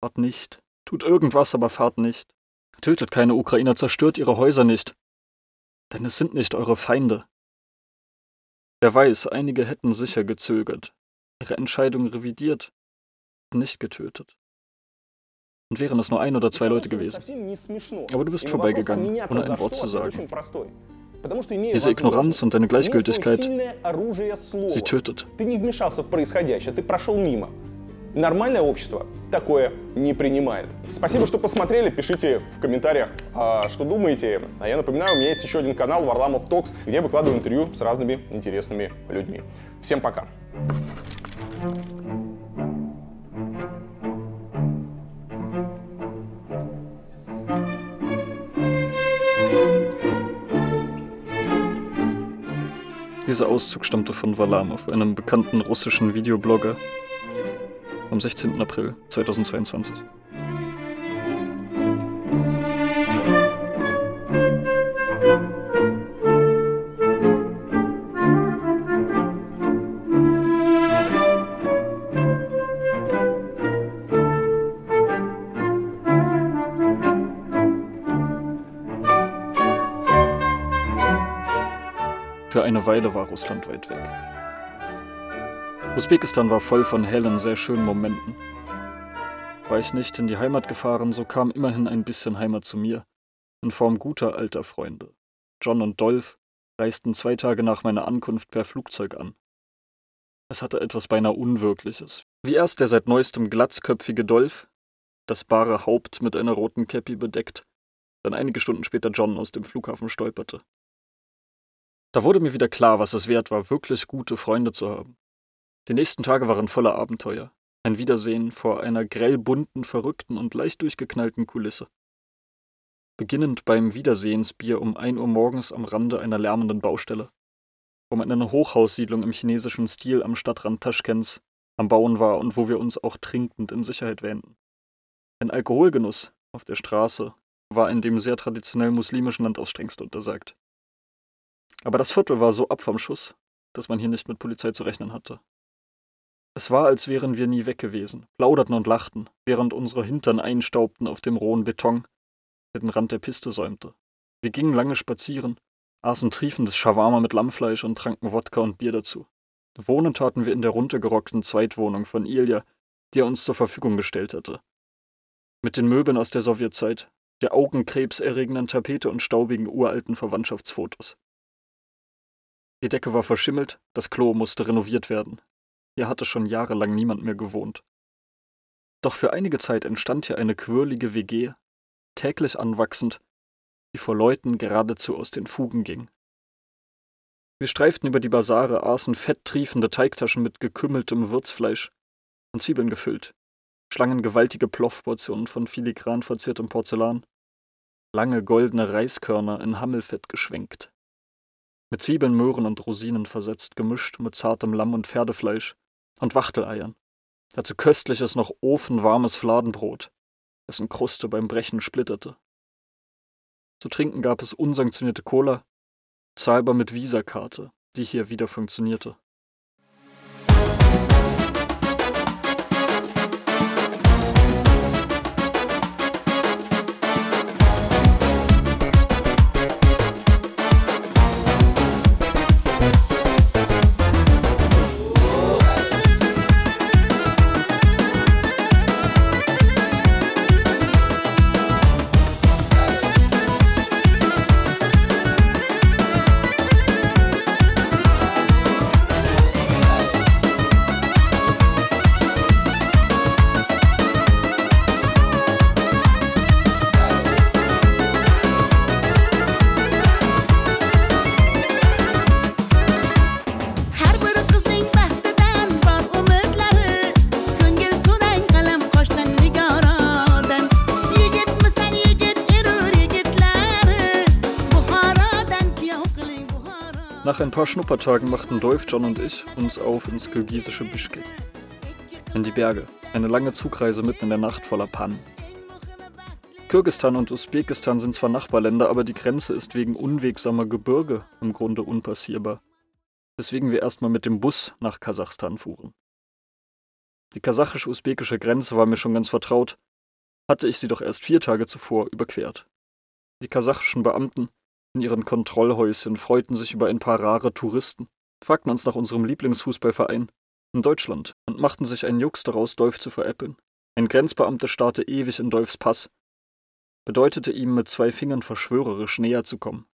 Fahrt nicht. Tut irgendwas, aber fahrt nicht. Tötet keine Ukrainer, zerstört ihre Häuser nicht. Denn es sind nicht eure Feinde. Wer weiß, einige hätten sicher gezögert, ihre Entscheidung revidiert, nicht getötet. Und wären es nur 1 oder 2 Leute gewesen. Aber du bist vorbeigegangen, ohne ein Wort zu sagen. Diese Ignoranz und deine Gleichgültigkeit, sie tötet. Нормальное общество такое не принимает. Спасибо, что посмотрели. Пишите в комментариях, что думаете. А я напоминаю, у меня есть еще один канал Варламов Токс, где я выкладываю интервью с разными интересными людьми. Всем пока. Dieser Auszug stammte von Varlamov, einem bekannten russischen Videoblogger, am 16. April 2022. Für eine Weile war Russland weit weg. Usbekistan war voll von hellen, sehr schönen Momenten. War ich nicht in die Heimat gefahren, so kam immerhin ein bisschen Heimat zu mir, in Form guter alter Freunde. John und Dolph reisten 2 Tage nach meiner Ankunft per Flugzeug an. Es hatte etwas beinahe Unwirkliches. Wie erst der seit neuestem glatzköpfige Dolph, das bare Haupt mit einer roten Käppi bedeckt, dann einige Stunden später John aus dem Flughafen stolperte. Da wurde mir wieder klar, was es wert war, wirklich gute Freunde zu haben. Die nächsten Tage waren voller Abenteuer. Ein Wiedersehen vor einer grell bunten, verrückten und leicht durchgeknallten Kulisse. Beginnend beim Wiedersehensbier um 1 Uhr morgens am Rande einer lärmenden Baustelle, wo man eine Hochhaussiedlung im chinesischen Stil am Stadtrand Taschkents am Bauen war und wo wir uns auch trinkend in Sicherheit wähnten. Ein Alkoholgenuss auf der Straße war in dem sehr traditionell muslimischen Land aufs strengste untersagt. Aber das Viertel war so ab vom Schuss, dass man hier nicht mit Polizei zu rechnen hatte. Es war, als wären wir nie weg gewesen, plauderten und lachten, während unsere Hintern einstaubten auf dem rohen Beton, der den Rand der Piste säumte. Wir gingen lange spazieren, aßen triefendes Shawarma mit Lammfleisch und tranken Wodka und Bier dazu. Wohnen taten wir in der runtergerockten Zweitwohnung von Ilja, die er uns zur Verfügung gestellt hatte. Mit den Möbeln aus der Sowjetzeit, der augenkrebserregenden Tapete und staubigen uralten Verwandtschaftsfotos. Die Decke war verschimmelt, das Klo musste renoviert werden. Hier hatte schon jahrelang niemand mehr gewohnt. Doch für einige Zeit entstand hier eine quirlige WG, täglich anwachsend, die vor Leuten geradezu aus den Fugen ging. Wir streiften über die Basare, aßen fetttriefende Teigtaschen mit gekümmeltem Würzfleisch und Zwiebeln gefüllt, schlangen gewaltige Ploffportionen von filigran verziertem Porzellan, lange goldene Reiskörner in Hammelfett geschwenkt. Mit Zwiebeln, Möhren und Rosinen versetzt, gemischt mit zartem Lamm- und Pferdefleisch und Wachteleiern. Dazu köstliches, noch ofenwarmes Fladenbrot, dessen Kruste beim Brechen splitterte. Zu trinken gab es unsanktionierte Cola, zahlbar mit Visakarte, die hier wieder funktionierte. Nach ein paar Schnuppertagen machten Dolph, John und ich uns auf ins kirgisische Bischkek. In die Berge, eine lange Zugreise mitten in der Nacht voller Pannen. Kirgisistan und Usbekistan sind zwar Nachbarländer, aber die Grenze ist wegen unwegsamer Gebirge im Grunde unpassierbar, weswegen wir erstmal mit dem Bus nach Kasachstan fuhren. Die kasachisch-usbekische Grenze war mir schon ganz vertraut, hatte ich sie doch erst 4 Tage zuvor überquert. Die kasachischen Beamten in ihren Kontrollhäuschen freuten sich über ein paar rare Touristen, fragten uns nach unserem Lieblingsfußballverein in Deutschland und machten sich einen Jux daraus, Dolf zu veräppeln. Ein Grenzbeamter starrte ewig in Dolfs Pass, bedeutete ihm mit 2 Fingern verschwörerisch näher zu kommen.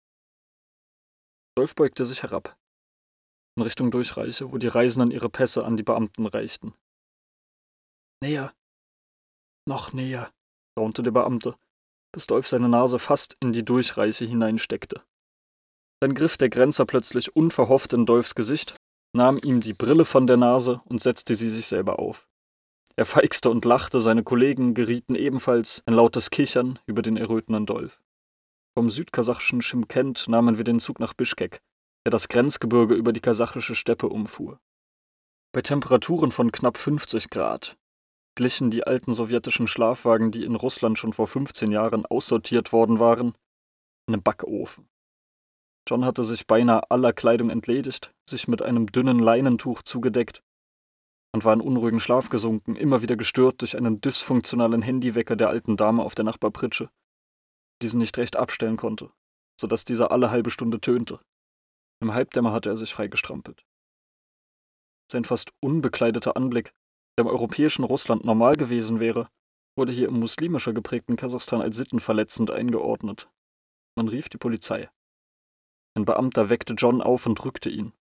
Dolf beugte sich herab, in Richtung Durchreiche, wo die Reisenden ihre Pässe an die Beamten reichten. »Näher, noch näher«, raunte der Beamte, bis Dolf seine Nase fast in die Durchreiche hineinsteckte. Dann griff der Grenzer plötzlich unverhofft in Dolfs Gesicht, nahm ihm die Brille von der Nase und setzte sie sich selber auf. Er feixte und lachte, seine Kollegen gerieten ebenfalls in lautes Kichern über den errötenden Dolf. Vom südkasachischen Schimkent nahmen wir den Zug nach Bischkek, der das Grenzgebirge über die kasachische Steppe umfuhr. Bei Temperaturen von knapp 50 Grad glichen die alten sowjetischen Schlafwagen, die in Russland schon vor 15 Jahren aussortiert worden waren, einem Backofen. John hatte sich beinahe aller Kleidung entledigt, sich mit einem dünnen Leinentuch zugedeckt und war in unruhigen Schlaf gesunken, immer wieder gestört durch einen dysfunktionalen Handywecker der alten Dame auf der Nachbarpritsche, die diesen nicht recht abstellen konnte, sodass dieser alle halbe Stunde tönte. Im Halbdämmer hatte er sich freigestrampelt. Sein fast unbekleideter Anblick, der im europäischen Russland normal gewesen wäre, wurde hier im muslimischer geprägten Kasachstan als sittenverletzend eingeordnet. Man rief die Polizei. Ein Beamter weckte John auf und drückte ihn.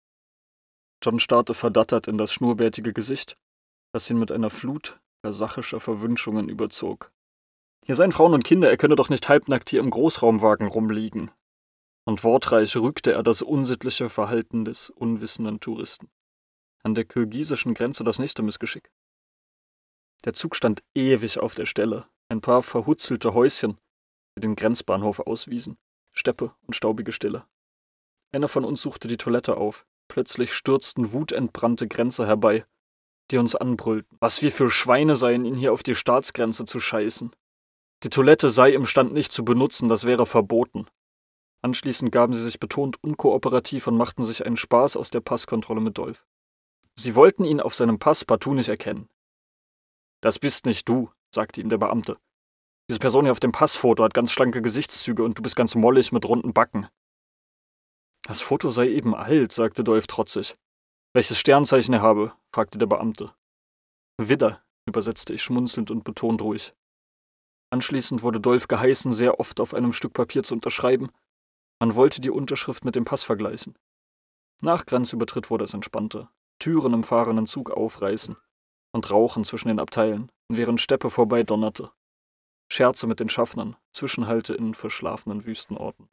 John starrte verdattert in das schnurrbärtige Gesicht, das ihn mit einer Flut kasachischer Verwünschungen überzog. Hier seien Frauen und Kinder, er könne doch nicht halbnackt hier im Großraumwagen rumliegen. Und wortreich rügte er das unsittliche Verhalten des unwissenden Touristen. An der kirgisischen Grenze das nächste Missgeschick. Der Zug stand ewig auf der Stelle, ein paar verhutzelte Häuschen, die den Grenzbahnhof auswiesen, Steppe und staubige Stille. Einer von uns suchte die Toilette auf. Plötzlich stürzten wutentbrannte Grenzer herbei, die uns anbrüllten, was wir für Schweine seien, ihn hier auf die Staatsgrenze zu scheißen. Die Toilette sei im Stand nicht zu benutzen, das wäre verboten. Anschließend gaben sie sich betont unkooperativ und machten sich einen Spaß aus der Passkontrolle mit Dolf. Sie wollten ihn auf seinem Pass partout nicht erkennen. »Das bist nicht du«, sagte ihm der Beamte. »Diese Person hier auf dem Passfoto hat ganz schlanke Gesichtszüge und du bist ganz mollig mit runden Backen.« »Das Foto sei eben alt«, sagte Dolf trotzig. »Welches Sternzeichen er habe?« fragte der Beamte. »Widder«, übersetzte ich schmunzelnd und betont ruhig. Anschließend wurde Dolf geheißen, sehr oft auf einem Stück Papier zu unterschreiben. Man wollte die Unterschrift mit dem Pass vergleichen. Nach Grenzübertritt wurde es entspannter. Türen im fahrenden Zug aufreißen und Rauchen zwischen den Abteilen, während Steppe vorbei donnerte. Scherze mit den Schaffnern, Zwischenhalte in verschlafenen Wüstenorten.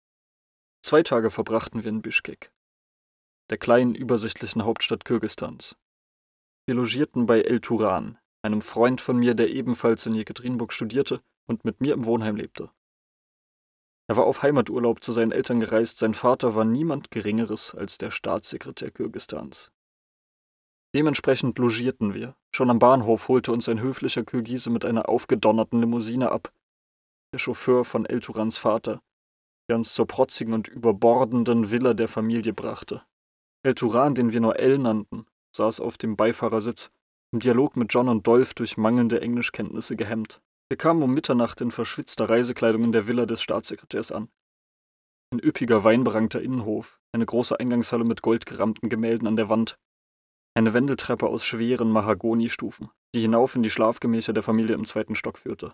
2 Tage verbrachten wir in Bischkek, der kleinen, übersichtlichen Hauptstadt Kirgisistans. Wir logierten bei El Turan, einem Freund von mir, der ebenfalls in Jekaterinburg studierte und mit mir im Wohnheim lebte. Er war auf Heimaturlaub zu seinen Eltern gereist, sein Vater war niemand Geringeres als der Staatssekretär Kirgisistans. Dementsprechend logierten wir. Schon am Bahnhof holte uns ein höflicher Kirgise mit einer aufgedonnerten Limousine ab, der Chauffeur von El Turans Vater, der uns zur protzigen und überbordenden Villa der Familie brachte. El Turan, den wir nur El nannten, saß auf dem Beifahrersitz, im Dialog mit John und Dolf durch mangelnde Englischkenntnisse gehemmt. Wir kamen um Mitternacht in verschwitzter Reisekleidung in der Villa des Staatssekretärs an. Ein üppiger, weinberankter Innenhof, eine große Eingangshalle mit goldgerammten Gemälden an der Wand, eine Wendeltreppe aus schweren Mahagonistufen, die hinauf in die Schlafgemächer der Familie im 2. Stock führte.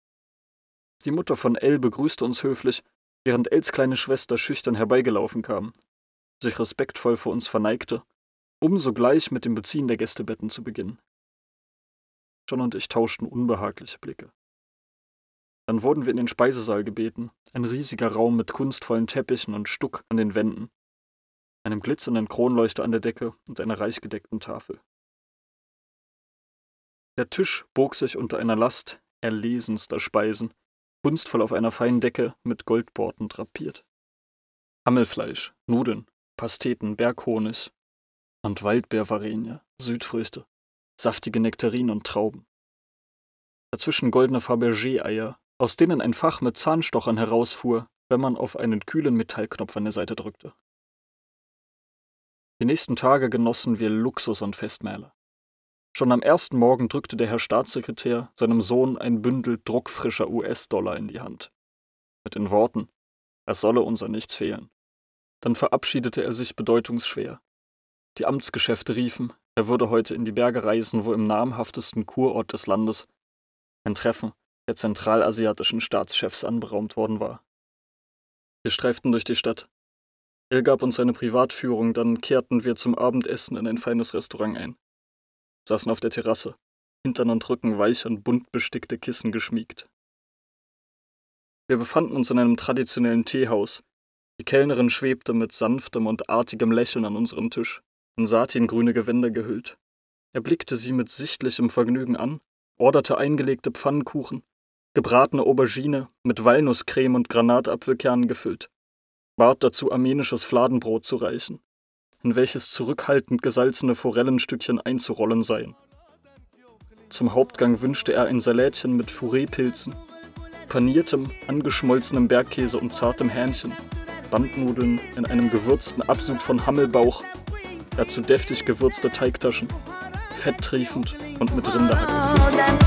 Die Mutter von El begrüßte uns höflich, während Els kleine Schwester schüchtern herbeigelaufen kam, sich respektvoll vor uns verneigte, um sogleich mit dem Beziehen der Gästebetten zu beginnen. John und ich tauschten unbehagliche Blicke. Dann wurden wir in den Speisesaal gebeten, ein riesiger Raum mit kunstvollen Teppichen und Stuck an den Wänden, einem glitzernden Kronleuchter an der Decke und einer reich gedeckten Tafel. Der Tisch bog sich unter einer Last erlesenster Speisen, kunstvoll auf einer feinen Decke mit Goldborten drapiert. Hammelfleisch, Nudeln, Pasteten, Berghonig und Waldbeervarenie, Südfrüchte, saftige Nektarinen und Trauben. Dazwischen goldene Fabergé-Eier, aus denen ein Fach mit Zahnstochern herausfuhr, wenn man auf einen kühlen Metallknopf an der Seite drückte. Die nächsten Tage genossen wir Luxus und Festmähle. Schon am ersten Morgen drückte der Herr Staatssekretär seinem Sohn ein Bündel druckfrischer US-Dollar in die Hand. Mit den Worten, es solle uns an nichts fehlen. Dann verabschiedete er sich bedeutungsschwer. Die Amtsgeschäfte riefen, er würde heute in die Berge reisen, wo im namhaftesten Kurort des Landes ein Treffen der zentralasiatischen Staatschefs anberaumt worden war. Wir streiften durch die Stadt. Er gab uns eine Privatführung, dann kehrten wir zum Abendessen in ein feines Restaurant ein. Saßen auf der Terrasse, Hintern und Rücken weich an bunt bestickte Kissen geschmiegt. Wir befanden uns in einem traditionellen Teehaus. Die Kellnerin schwebte mit sanftem und artigem Lächeln an unserem Tisch, in satingrüne Gewänder gehüllt. Er blickte sie mit sichtlichem Vergnügen an, orderte eingelegte Pfannkuchen, gebratene Aubergine mit Walnusscreme und Granatapfelkernen gefüllt, bat dazu armenisches Fladenbrot zu reichen, in welches zurückhaltend gesalzene Forellenstückchen einzurollen seien. Zum Hauptgang wünschte er ein Salätchen mit Fourré-Pilzen, paniertem, angeschmolzenem Bergkäse und zartem Hähnchen, Bandnudeln in einem gewürzten Absud von Hammelbauch, dazu deftig gewürzte Teigtaschen, fetttriefend und mit Rinderhack gefüllt.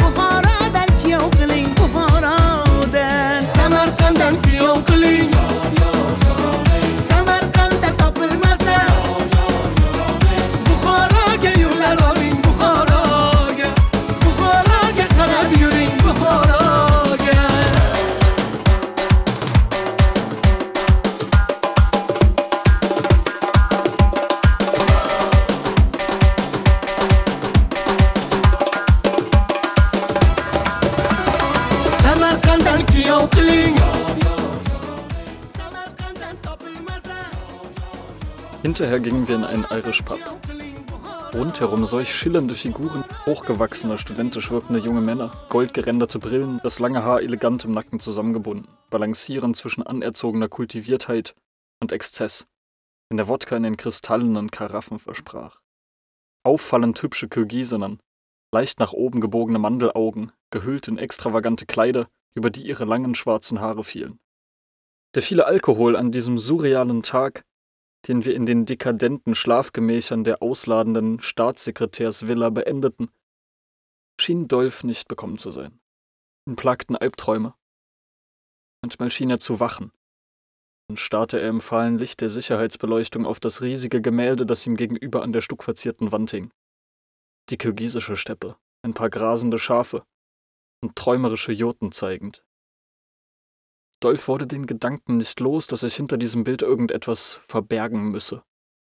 Hinterher gingen wir in einen Irish Pub. Rundherum solch schillernde Figuren, hochgewachsene, studentisch wirkende junge Männer, goldgeränderte Brillen, das lange Haar elegant im Nacken zusammengebunden, balancieren zwischen anerzogener Kultiviertheit und Exzess, den der Wodka in den kristallenen Karaffen versprach. Auffallend hübsche Kirgisinnen, leicht nach oben gebogene Mandelaugen, gehüllt in extravagante Kleider, über die ihre langen schwarzen Haare fielen. Der viele Alkohol an diesem surrealen Tag, den wir in den dekadenten Schlafgemächern der ausladenden Staatssekretärsvilla beendeten, schien Dolf nicht bekommen zu sein. Ihn plagten Albträume. Manchmal schien er zu wachen. Dann starrte er im fahlen Licht der Sicherheitsbeleuchtung auf das riesige Gemälde, das ihm gegenüber an der stuckverzierten Wand hing. Die kirgisische Steppe, ein paar grasende Schafe und träumerische Jurten zeigend. Dolf wurde den Gedanken nicht los, dass sich hinter diesem Bild irgendetwas verbergen müsse.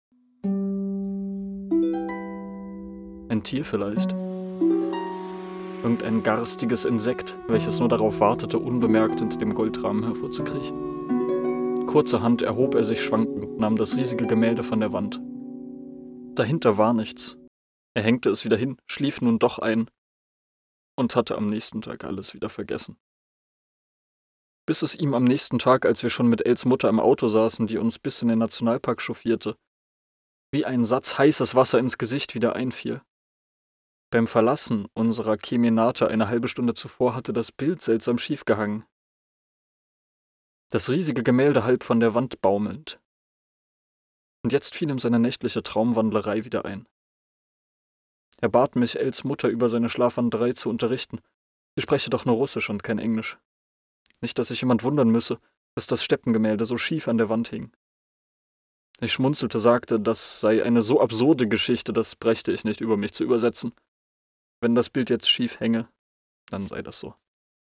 Ein Tier vielleicht. Irgendein garstiges Insekt, welches nur darauf wartete, unbemerkt hinter dem Goldrahmen hervorzukriechen. Kurzerhand erhob er sich schwankend, nahm das riesige Gemälde von der Wand. Dahinter war nichts. Er hängte es wieder hin, schlief nun doch ein und hatte am nächsten Tag alles wieder vergessen. Bis es ihm am nächsten Tag, als wir schon mit Els Mutter im Auto saßen, die uns bis in den Nationalpark chauffierte, wie ein Satz heißes Wasser ins Gesicht wieder einfiel. Beim Verlassen unserer Kemenate eine halbe Stunde zuvor hatte das Bild seltsam schief gehangen. Das riesige Gemälde halb von der Wand baumelnd. Und jetzt fiel ihm seine nächtliche Traumwandlerei wieder ein. Er bat mich, Els Mutter über seine Schlafwanderei zu unterrichten. Sie spreche doch nur Russisch und kein Englisch. Nicht, dass sich jemand wundern müsse, dass das Steppengemälde so schief an der Wand hing. Ich schmunzelte, sagte, das sei eine so absurde Geschichte, das brächte ich nicht über mich zu übersetzen. Wenn das Bild jetzt schief hänge, dann sei das so.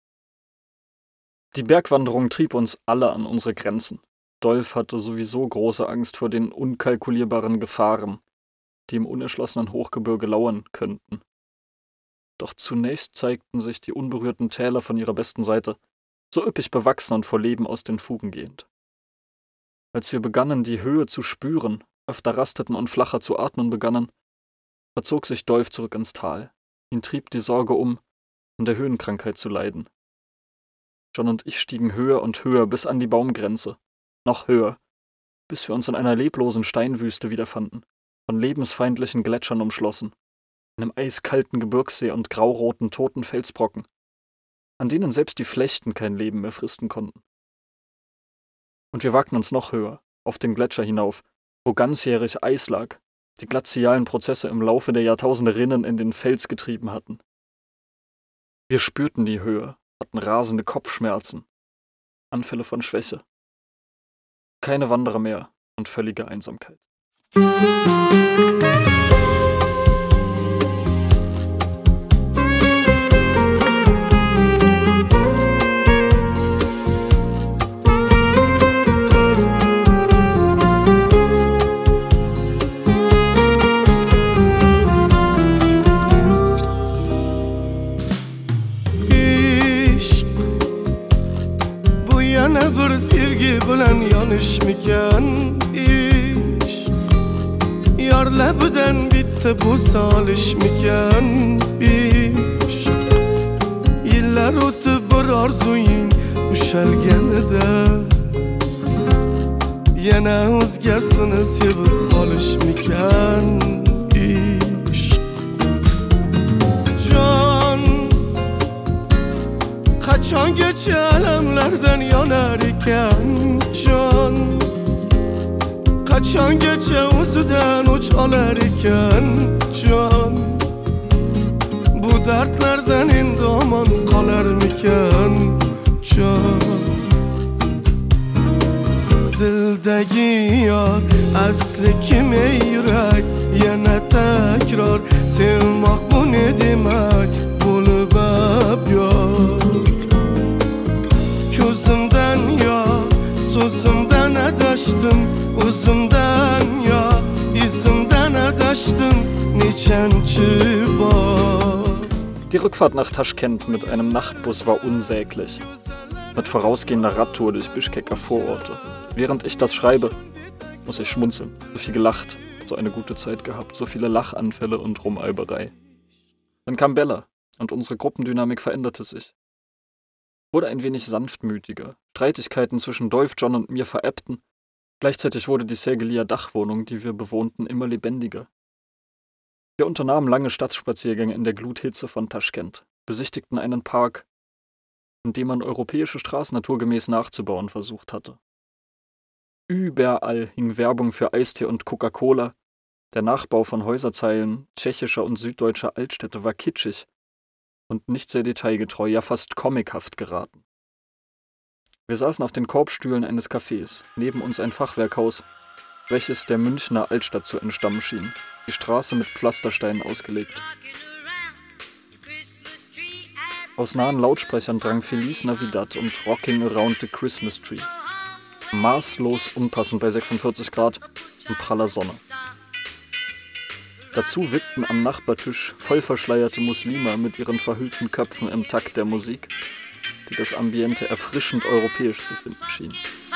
Die Bergwanderung trieb uns alle an unsere Grenzen. Dolf hatte sowieso große Angst vor den unkalkulierbaren Gefahren, die im unerschlossenen Hochgebirge lauern könnten. Doch zunächst zeigten sich die unberührten Täler von ihrer besten Seite, so üppig bewachsen und vor Leben aus den Fugen gehend. Als wir begannen, die Höhe zu spüren, öfter rasteten und flacher zu atmen begannen, verzog sich Dolf zurück ins Tal. Ihn trieb die Sorge um, an der Höhenkrankheit zu leiden. John und ich stiegen höher und höher bis an die Baumgrenze, noch höher, bis wir uns in einer leblosen Steinwüste wiederfanden, von lebensfeindlichen Gletschern umschlossen, einem eiskalten Gebirgssee und grauroten toten Felsbrocken, an denen selbst die Flechten kein Leben mehr fristen konnten. Und wir wagten uns noch höher, auf den Gletscher hinauf, wo ganzjährig Eis lag, die glazialen Prozesse im Laufe der Jahrtausende Rinnen in den Fels getrieben hatten. Wir spürten die Höhe, hatten rasende Kopfschmerzen, Anfälle von Schwäche. Keine Wanderer mehr und völlige Einsamkeit. Yana bir sevgi bilan yonishmikan ish Yor labidan bitta bu solishmikan ish Yillar o'tib bir orzuying ushalganida Yana o'zgasini sevib qolishmikan ish Jon qachongacha alamlardan yonar ekan jon Qachongacha o'zidan o'ch olar ekan jon Bu dardlardan endi omon qolarmikan jon Dildagi yor asli kim ey yurak Yana takror sevmoq bu ne demak Bo'lib abyor Ko'zimdan yo so'zimdan adashdim O'zimdan yo izimdan adashdim Nechanchi bor Die Rückfahrt nach Taschkent mit einem Nachtbus war unsäglich. Mit vorausgehender Radtour durch Bischkeker Vororte. Während ich das schreibe, muss ich schmunzeln. So viel gelacht, so eine gute Zeit gehabt, so viele Lachanfälle und Rumalberei. Dann kam Bella und unsere Gruppendynamik veränderte sich. Wurde ein wenig sanftmütiger. Streitigkeiten zwischen Dolph, John und mir verebbten. Gleichzeitig wurde die Sergelia Dachwohnung, die wir bewohnten, immer lebendiger. Wir unternahmen lange Stadtspaziergänge in der Gluthitze von Taschkent, besichtigten einen Park, in dem man europäische Straßen naturgemäß nachzubauen versucht hatte. Überall hing Werbung für Eistee und Coca-Cola. Der Nachbau von Häuserzeilen tschechischer und süddeutscher Altstädte war kitschig und nicht sehr detailgetreu, ja fast comichaft geraten. Wir saßen auf den Korbstühlen eines Cafés, neben uns ein Fachwerkhaus, welches der Münchner Altstadt zu entstammen schien, die Straße mit Pflastersteinen ausgelegt. Aus nahen Lautsprechern drang Feliz Navidad und Rocking Around the Christmas Tree. Maßlos unpassend bei 46 Grad und praller Sonne. Dazu wippten am Nachbartisch vollverschleierte Muslime mit ihren verhüllten Köpfen im Takt der Musik, die das Ambiente erfrischend europäisch zu finden schien.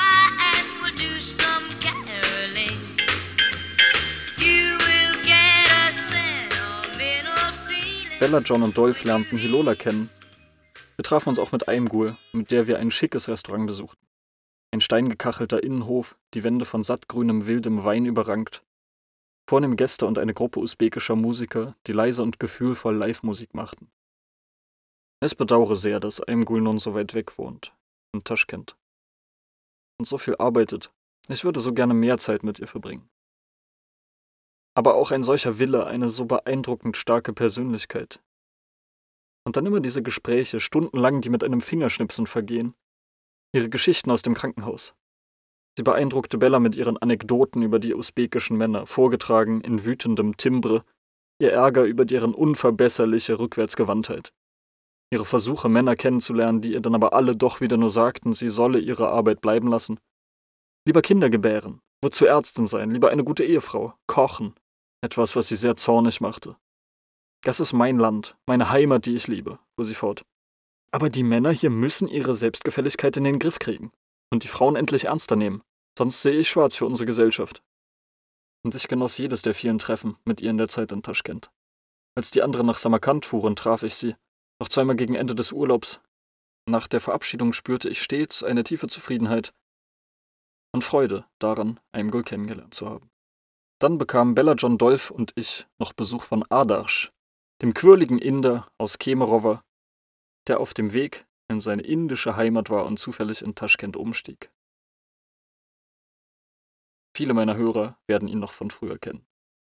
Bella, John und Dolph lernten Hilola kennen. Wir trafen uns auch mit Aimgul, mit der wir ein schickes Restaurant besuchten. Ein steingekachelter Innenhof, die Wände von sattgrünem wildem Wein überrankt. Vornehm Gäste und eine Gruppe usbekischer Musiker, die leise und gefühlvoll Live-Musik machten. Ich bedauere sehr, dass Aimgul nun so weit weg wohnt, in Taschkent. Und so viel arbeitet. Ich würde so gerne mehr Zeit mit ihr verbringen. Aber auch ein solcher Wille, eine so beeindruckend starke Persönlichkeit. Und dann immer diese Gespräche, stundenlang, die mit einem Fingerschnipsen vergehen. Ihre Geschichten aus dem Krankenhaus. Sie beeindruckte Bella mit ihren Anekdoten über die usbekischen Männer, vorgetragen in wütendem Timbre, ihr Ärger über deren unverbesserliche Rückwärtsgewandtheit. Ihre Versuche, Männer kennenzulernen, die ihr dann aber alle doch wieder nur sagten, sie solle ihre Arbeit bleiben lassen. Lieber Kinder gebären, wozu Ärztin sein, lieber eine gute Ehefrau, kochen. Etwas, was sie sehr zornig machte. Das ist mein Land, meine Heimat, die ich liebe, fuhr sie fort. Aber die Männer hier müssen ihre Selbstgefälligkeit in den Griff kriegen und die Frauen endlich ernster nehmen, sonst sehe ich schwarz für unsere Gesellschaft. Und ich genoss jedes der vielen Treffen mit ihr in der Zeit in Taschkent. Als die anderen nach Samarkand fuhren, traf ich sie, noch zweimal gegen Ende des Urlaubs. Nach der Verabschiedung spürte ich stets eine tiefe Zufriedenheit und Freude daran, Aimgul kennengelernt zu haben. Dann bekamen Bella, John, Dolph und ich noch Besuch von Adarsh, dem quirligen Inder aus Kemerovo, der auf dem Weg in seine indische Heimat war und zufällig in Taschkent umstieg. Viele meiner Hörer werden ihn noch von früher kennen.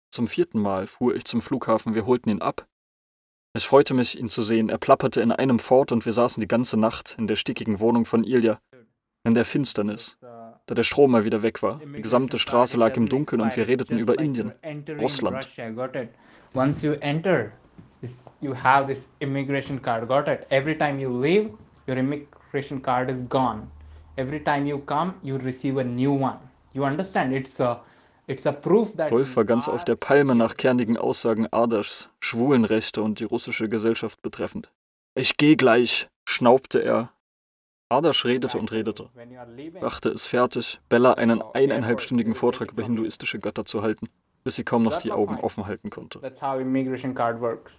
Zum 4. Mal fuhr ich zum Flughafen, wir holten ihn ab. Ich freute mich, ihn zu sehen. Er plapperte in einem fort und wir saßen die ganze Nacht in der stickigen Wohnung von Ilja, in der Finsternis, da der Strom mal wieder weg war. Die gesamte Straße lag im Dunkeln und wir redeten über Indien, Russland. Once you enter, you have this immigration card, got it? Every time you leave, your immigration card is gone. Every time you come, you receive a new one. You understand? It's a proof that Dolf war ganz auf der Palme nach kernigen Aussagen Ardashs, Schwulenrechte und die russische Gesellschaft betreffend. Ich geh gleich, schnaubte er. Ardash redete und redete, brachte es fertig, Bella einen 1,5-stündigen Vortrag über hinduistische Götter zu halten, bis sie kaum noch die Augen offen halten konnte. That's how immigration card works.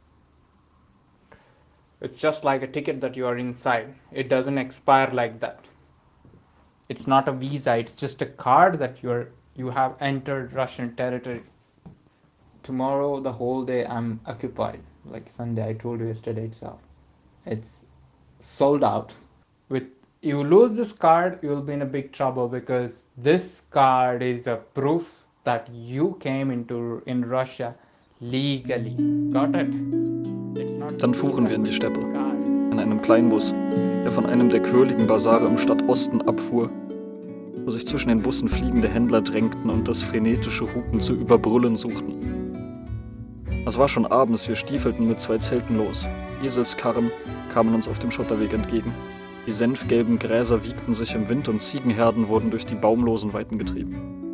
It's just like a ticket that you are inside. It doesn't expire like that. It's not a visa, it's just a card that you have entered Russian territory. Tomorrow, the whole day, I'm occupied. Like Sunday, I told you yesterday itself. It's sold out. You lose this card, you will be in a big trouble because this card is a proof that you came in Russia legally. Got it? Dann fuhren wir in die Steppe, in einem Kleinbus, der von einem der quirligen Basare im Stadtosten abfuhr, wo sich zwischen den Bussen fliegende Händler drängten und das frenetische Hupen zu überbrüllen suchten. Es war schon abends, wir stiefelten mit 2 Zelten los. Eselskarren kamen uns auf dem Schotterweg entgegen. Die senfgelben Gräser wiegten sich im Wind und Ziegenherden wurden durch die baumlosen Weiten getrieben.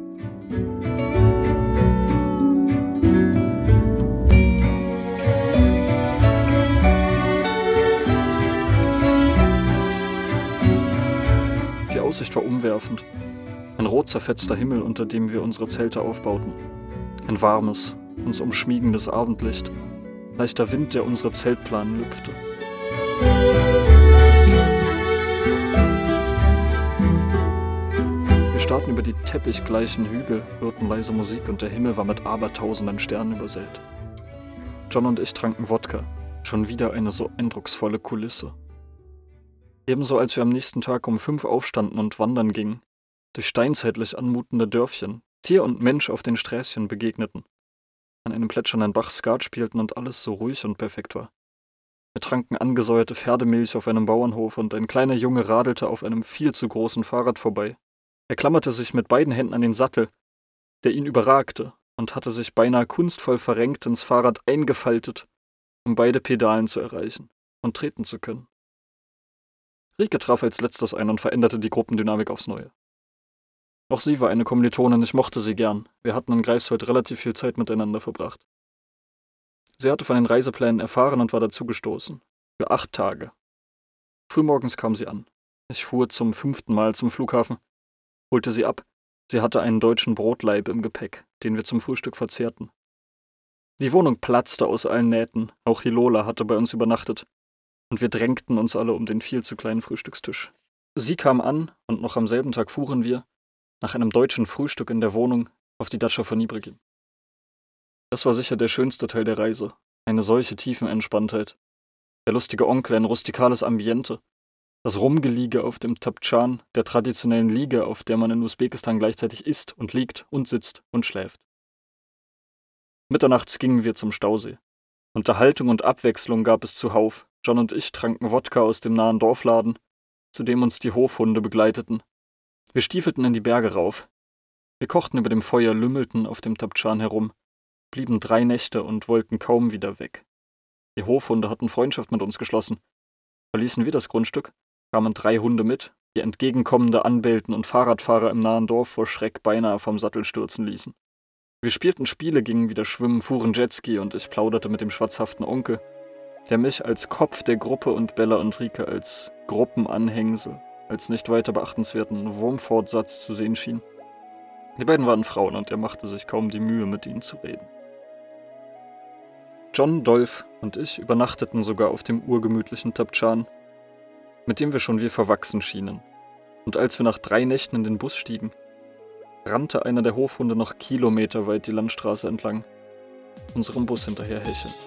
Die Aussicht war umwerfend. Ein rot zerfetzter Himmel, unter dem wir unsere Zelte aufbauten. Ein warmes, uns umschmiegendes Abendlicht. Leichter Wind, der unsere Zeltplanen lüpfte. Wir starrten über die teppichgleichen Hügel, hörten leise Musik und der Himmel war mit abertausenden Sternen übersät. John und ich tranken Wodka. Schon wieder eine so eindrucksvolle Kulisse. Ebenso als wir am nächsten Tag um 5 aufstanden und wandern gingen, durch steinzeitlich anmutende Dörfchen, Tier und Mensch auf den Sträßchen begegneten, an einem plätschernden Bach Skat spielten und alles so ruhig und perfekt war. Wir tranken angesäuerte Pferdemilch auf einem Bauernhof und ein kleiner Junge radelte auf einem viel zu großen Fahrrad vorbei. Er klammerte sich mit beiden Händen an den Sattel, der ihn überragte, und hatte sich beinahe kunstvoll verrenkt ins Fahrrad eingefaltet, um beide Pedalen zu erreichen und treten zu können. Rike traf als letztes ein und veränderte die Gruppendynamik aufs Neue. Auch sie war eine Kommilitonin, ich mochte sie gern. Wir hatten in Greifswald relativ viel Zeit miteinander verbracht. Sie hatte von den Reiseplänen erfahren und war dazugestoßen. Für 8 Tage. Frühmorgens kam sie an. Ich fuhr zum 5. Mal zum Flughafen, holte sie ab. Sie hatte einen deutschen Brotlaib im Gepäck, den wir zum Frühstück verzehrten. Die Wohnung platzte aus allen Nähten, auch Hilola hatte bei uns übernachtet, und wir drängten uns alle um den viel zu kleinen Frühstückstisch. Sie kam an, und noch am selben Tag fuhren wir, nach einem deutschen Frühstück in der Wohnung, auf die Datscha von Ibragim. Das war sicher der schönste Teil der Reise, eine solche Tiefenentspanntheit. Der lustige Onkel, ein rustikales Ambiente, das Rumgeliege auf dem Tabchan, der traditionellen Liege, auf der man in Usbekistan gleichzeitig isst und liegt und sitzt und schläft. Mitternachts gingen wir zum Stausee. Unterhaltung und Abwechslung gab es zuhauf. John und ich tranken Wodka aus dem nahen Dorfladen, zu dem uns die Hofhunde begleiteten. Wir stiefelten in die Berge rauf. Wir kochten über dem Feuer, lümmelten auf dem Tabchan herum, blieben 3 Nächte und wollten kaum wieder weg. Die Hofhunde hatten Freundschaft mit uns geschlossen. Verließen wir das Grundstück, kamen 3 Hunde mit, die Entgegenkommende anbellten und Fahrradfahrer im nahen Dorf vor Schreck beinahe vom Sattel stürzen ließen. Wir spielten Spiele, gingen wieder schwimmen, fuhren Jetski und ich plauderte mit dem schwatzhaften Onkel, der mich als Kopf der Gruppe und Bella und Rike als Gruppenanhängsel, als nicht weiter beachtenswerten Wurmfortsatz zu sehen schien. Die beiden waren Frauen und er machte sich kaum die Mühe, mit ihnen zu reden. John, Dolf und ich übernachteten sogar auf dem urgemütlichen Tabchan, mit dem wir schon wie verwachsen schienen. Und als wir nach 3 Nächten in den Bus stiegen, rannte einer der Hofhunde noch kilometerweit die Landstraße entlang, unserem Bus hinterher hechelnd.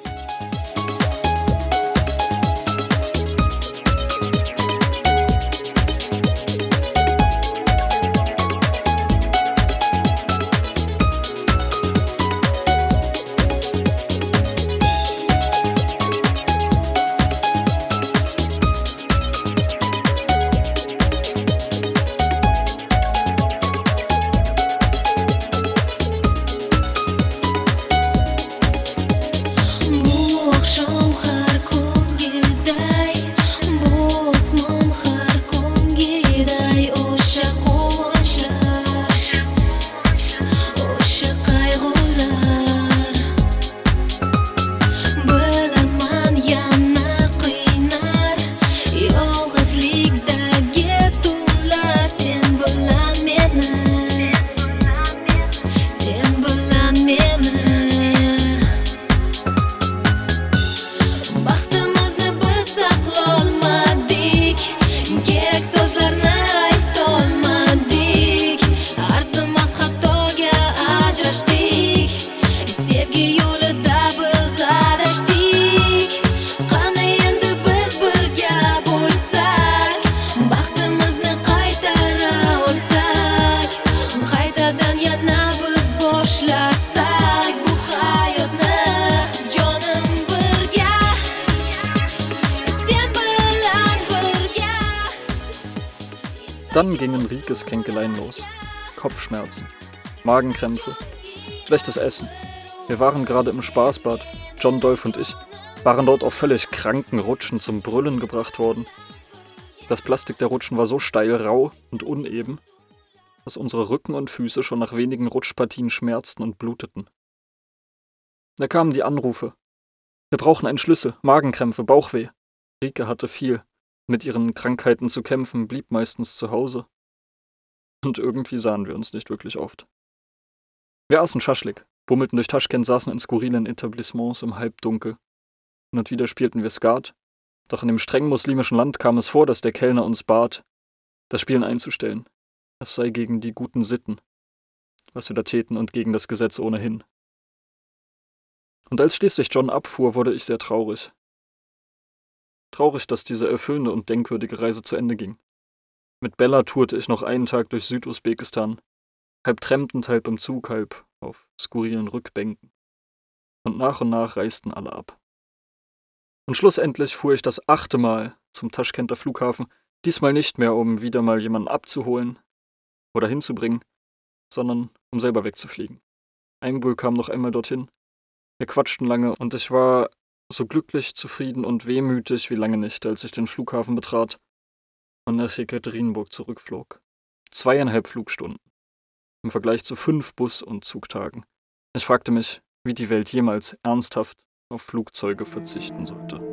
Dann gingen Rikes Kränkeleien los. Kopfschmerzen, Magenkrämpfe, schlechtes Essen. Wir waren gerade im Spaßbad, John, Dolph und ich, waren dort auf völlig kranken Rutschen zum Brüllen gebracht worden. Das Plastik der Rutschen war so steil, rau und uneben, dass unsere Rücken und Füße schon nach wenigen Rutschpartien schmerzten und bluteten. Da kamen die Anrufe. Wir brauchen einen Schlüssel, Magenkrämpfe, Bauchweh. Rike hatte viel mit ihren Krankheiten zu kämpfen, blieb meistens zu Hause. Und irgendwie sahen wir uns nicht wirklich oft. Wir aßen Schaschlik, bummelten durch Taschkent, saßen in skurrilen Etablissements im Halbdunkel. Hin und wieder spielten wir Skat, doch in dem streng muslimischen Land kam es vor, dass der Kellner uns bat, das Spielen einzustellen. Es sei gegen die guten Sitten, was wir da täten, und gegen das Gesetz ohnehin. Und als schließlich John abfuhr, wurde ich sehr traurig. Traurig, dass diese erfüllende und denkwürdige Reise zu Ende ging. Mit Bella tourte ich noch einen Tag durch Südusbekistan, halb trempend, halb im Zug, halb auf skurrilen Rückbänken. Und nach reisten alle ab. Und schlussendlich fuhr ich das 8. Mal zum Taschkenter Flughafen, diesmal nicht mehr, um wieder mal jemanden abzuholen oder hinzubringen, sondern um selber wegzufliegen. Aimgul kam noch einmal dorthin. Wir quatschten lange und ich war so glücklich, zufrieden und wehmütig wie lange nicht, als ich den Flughafen betrat und nach Jekaterinburg zurückflog. 2,5 Flugstunden. Im Vergleich zu 5 Bus- und Zugtagen. Ich fragte mich, wie die Welt jemals ernsthaft auf Flugzeuge verzichten sollte.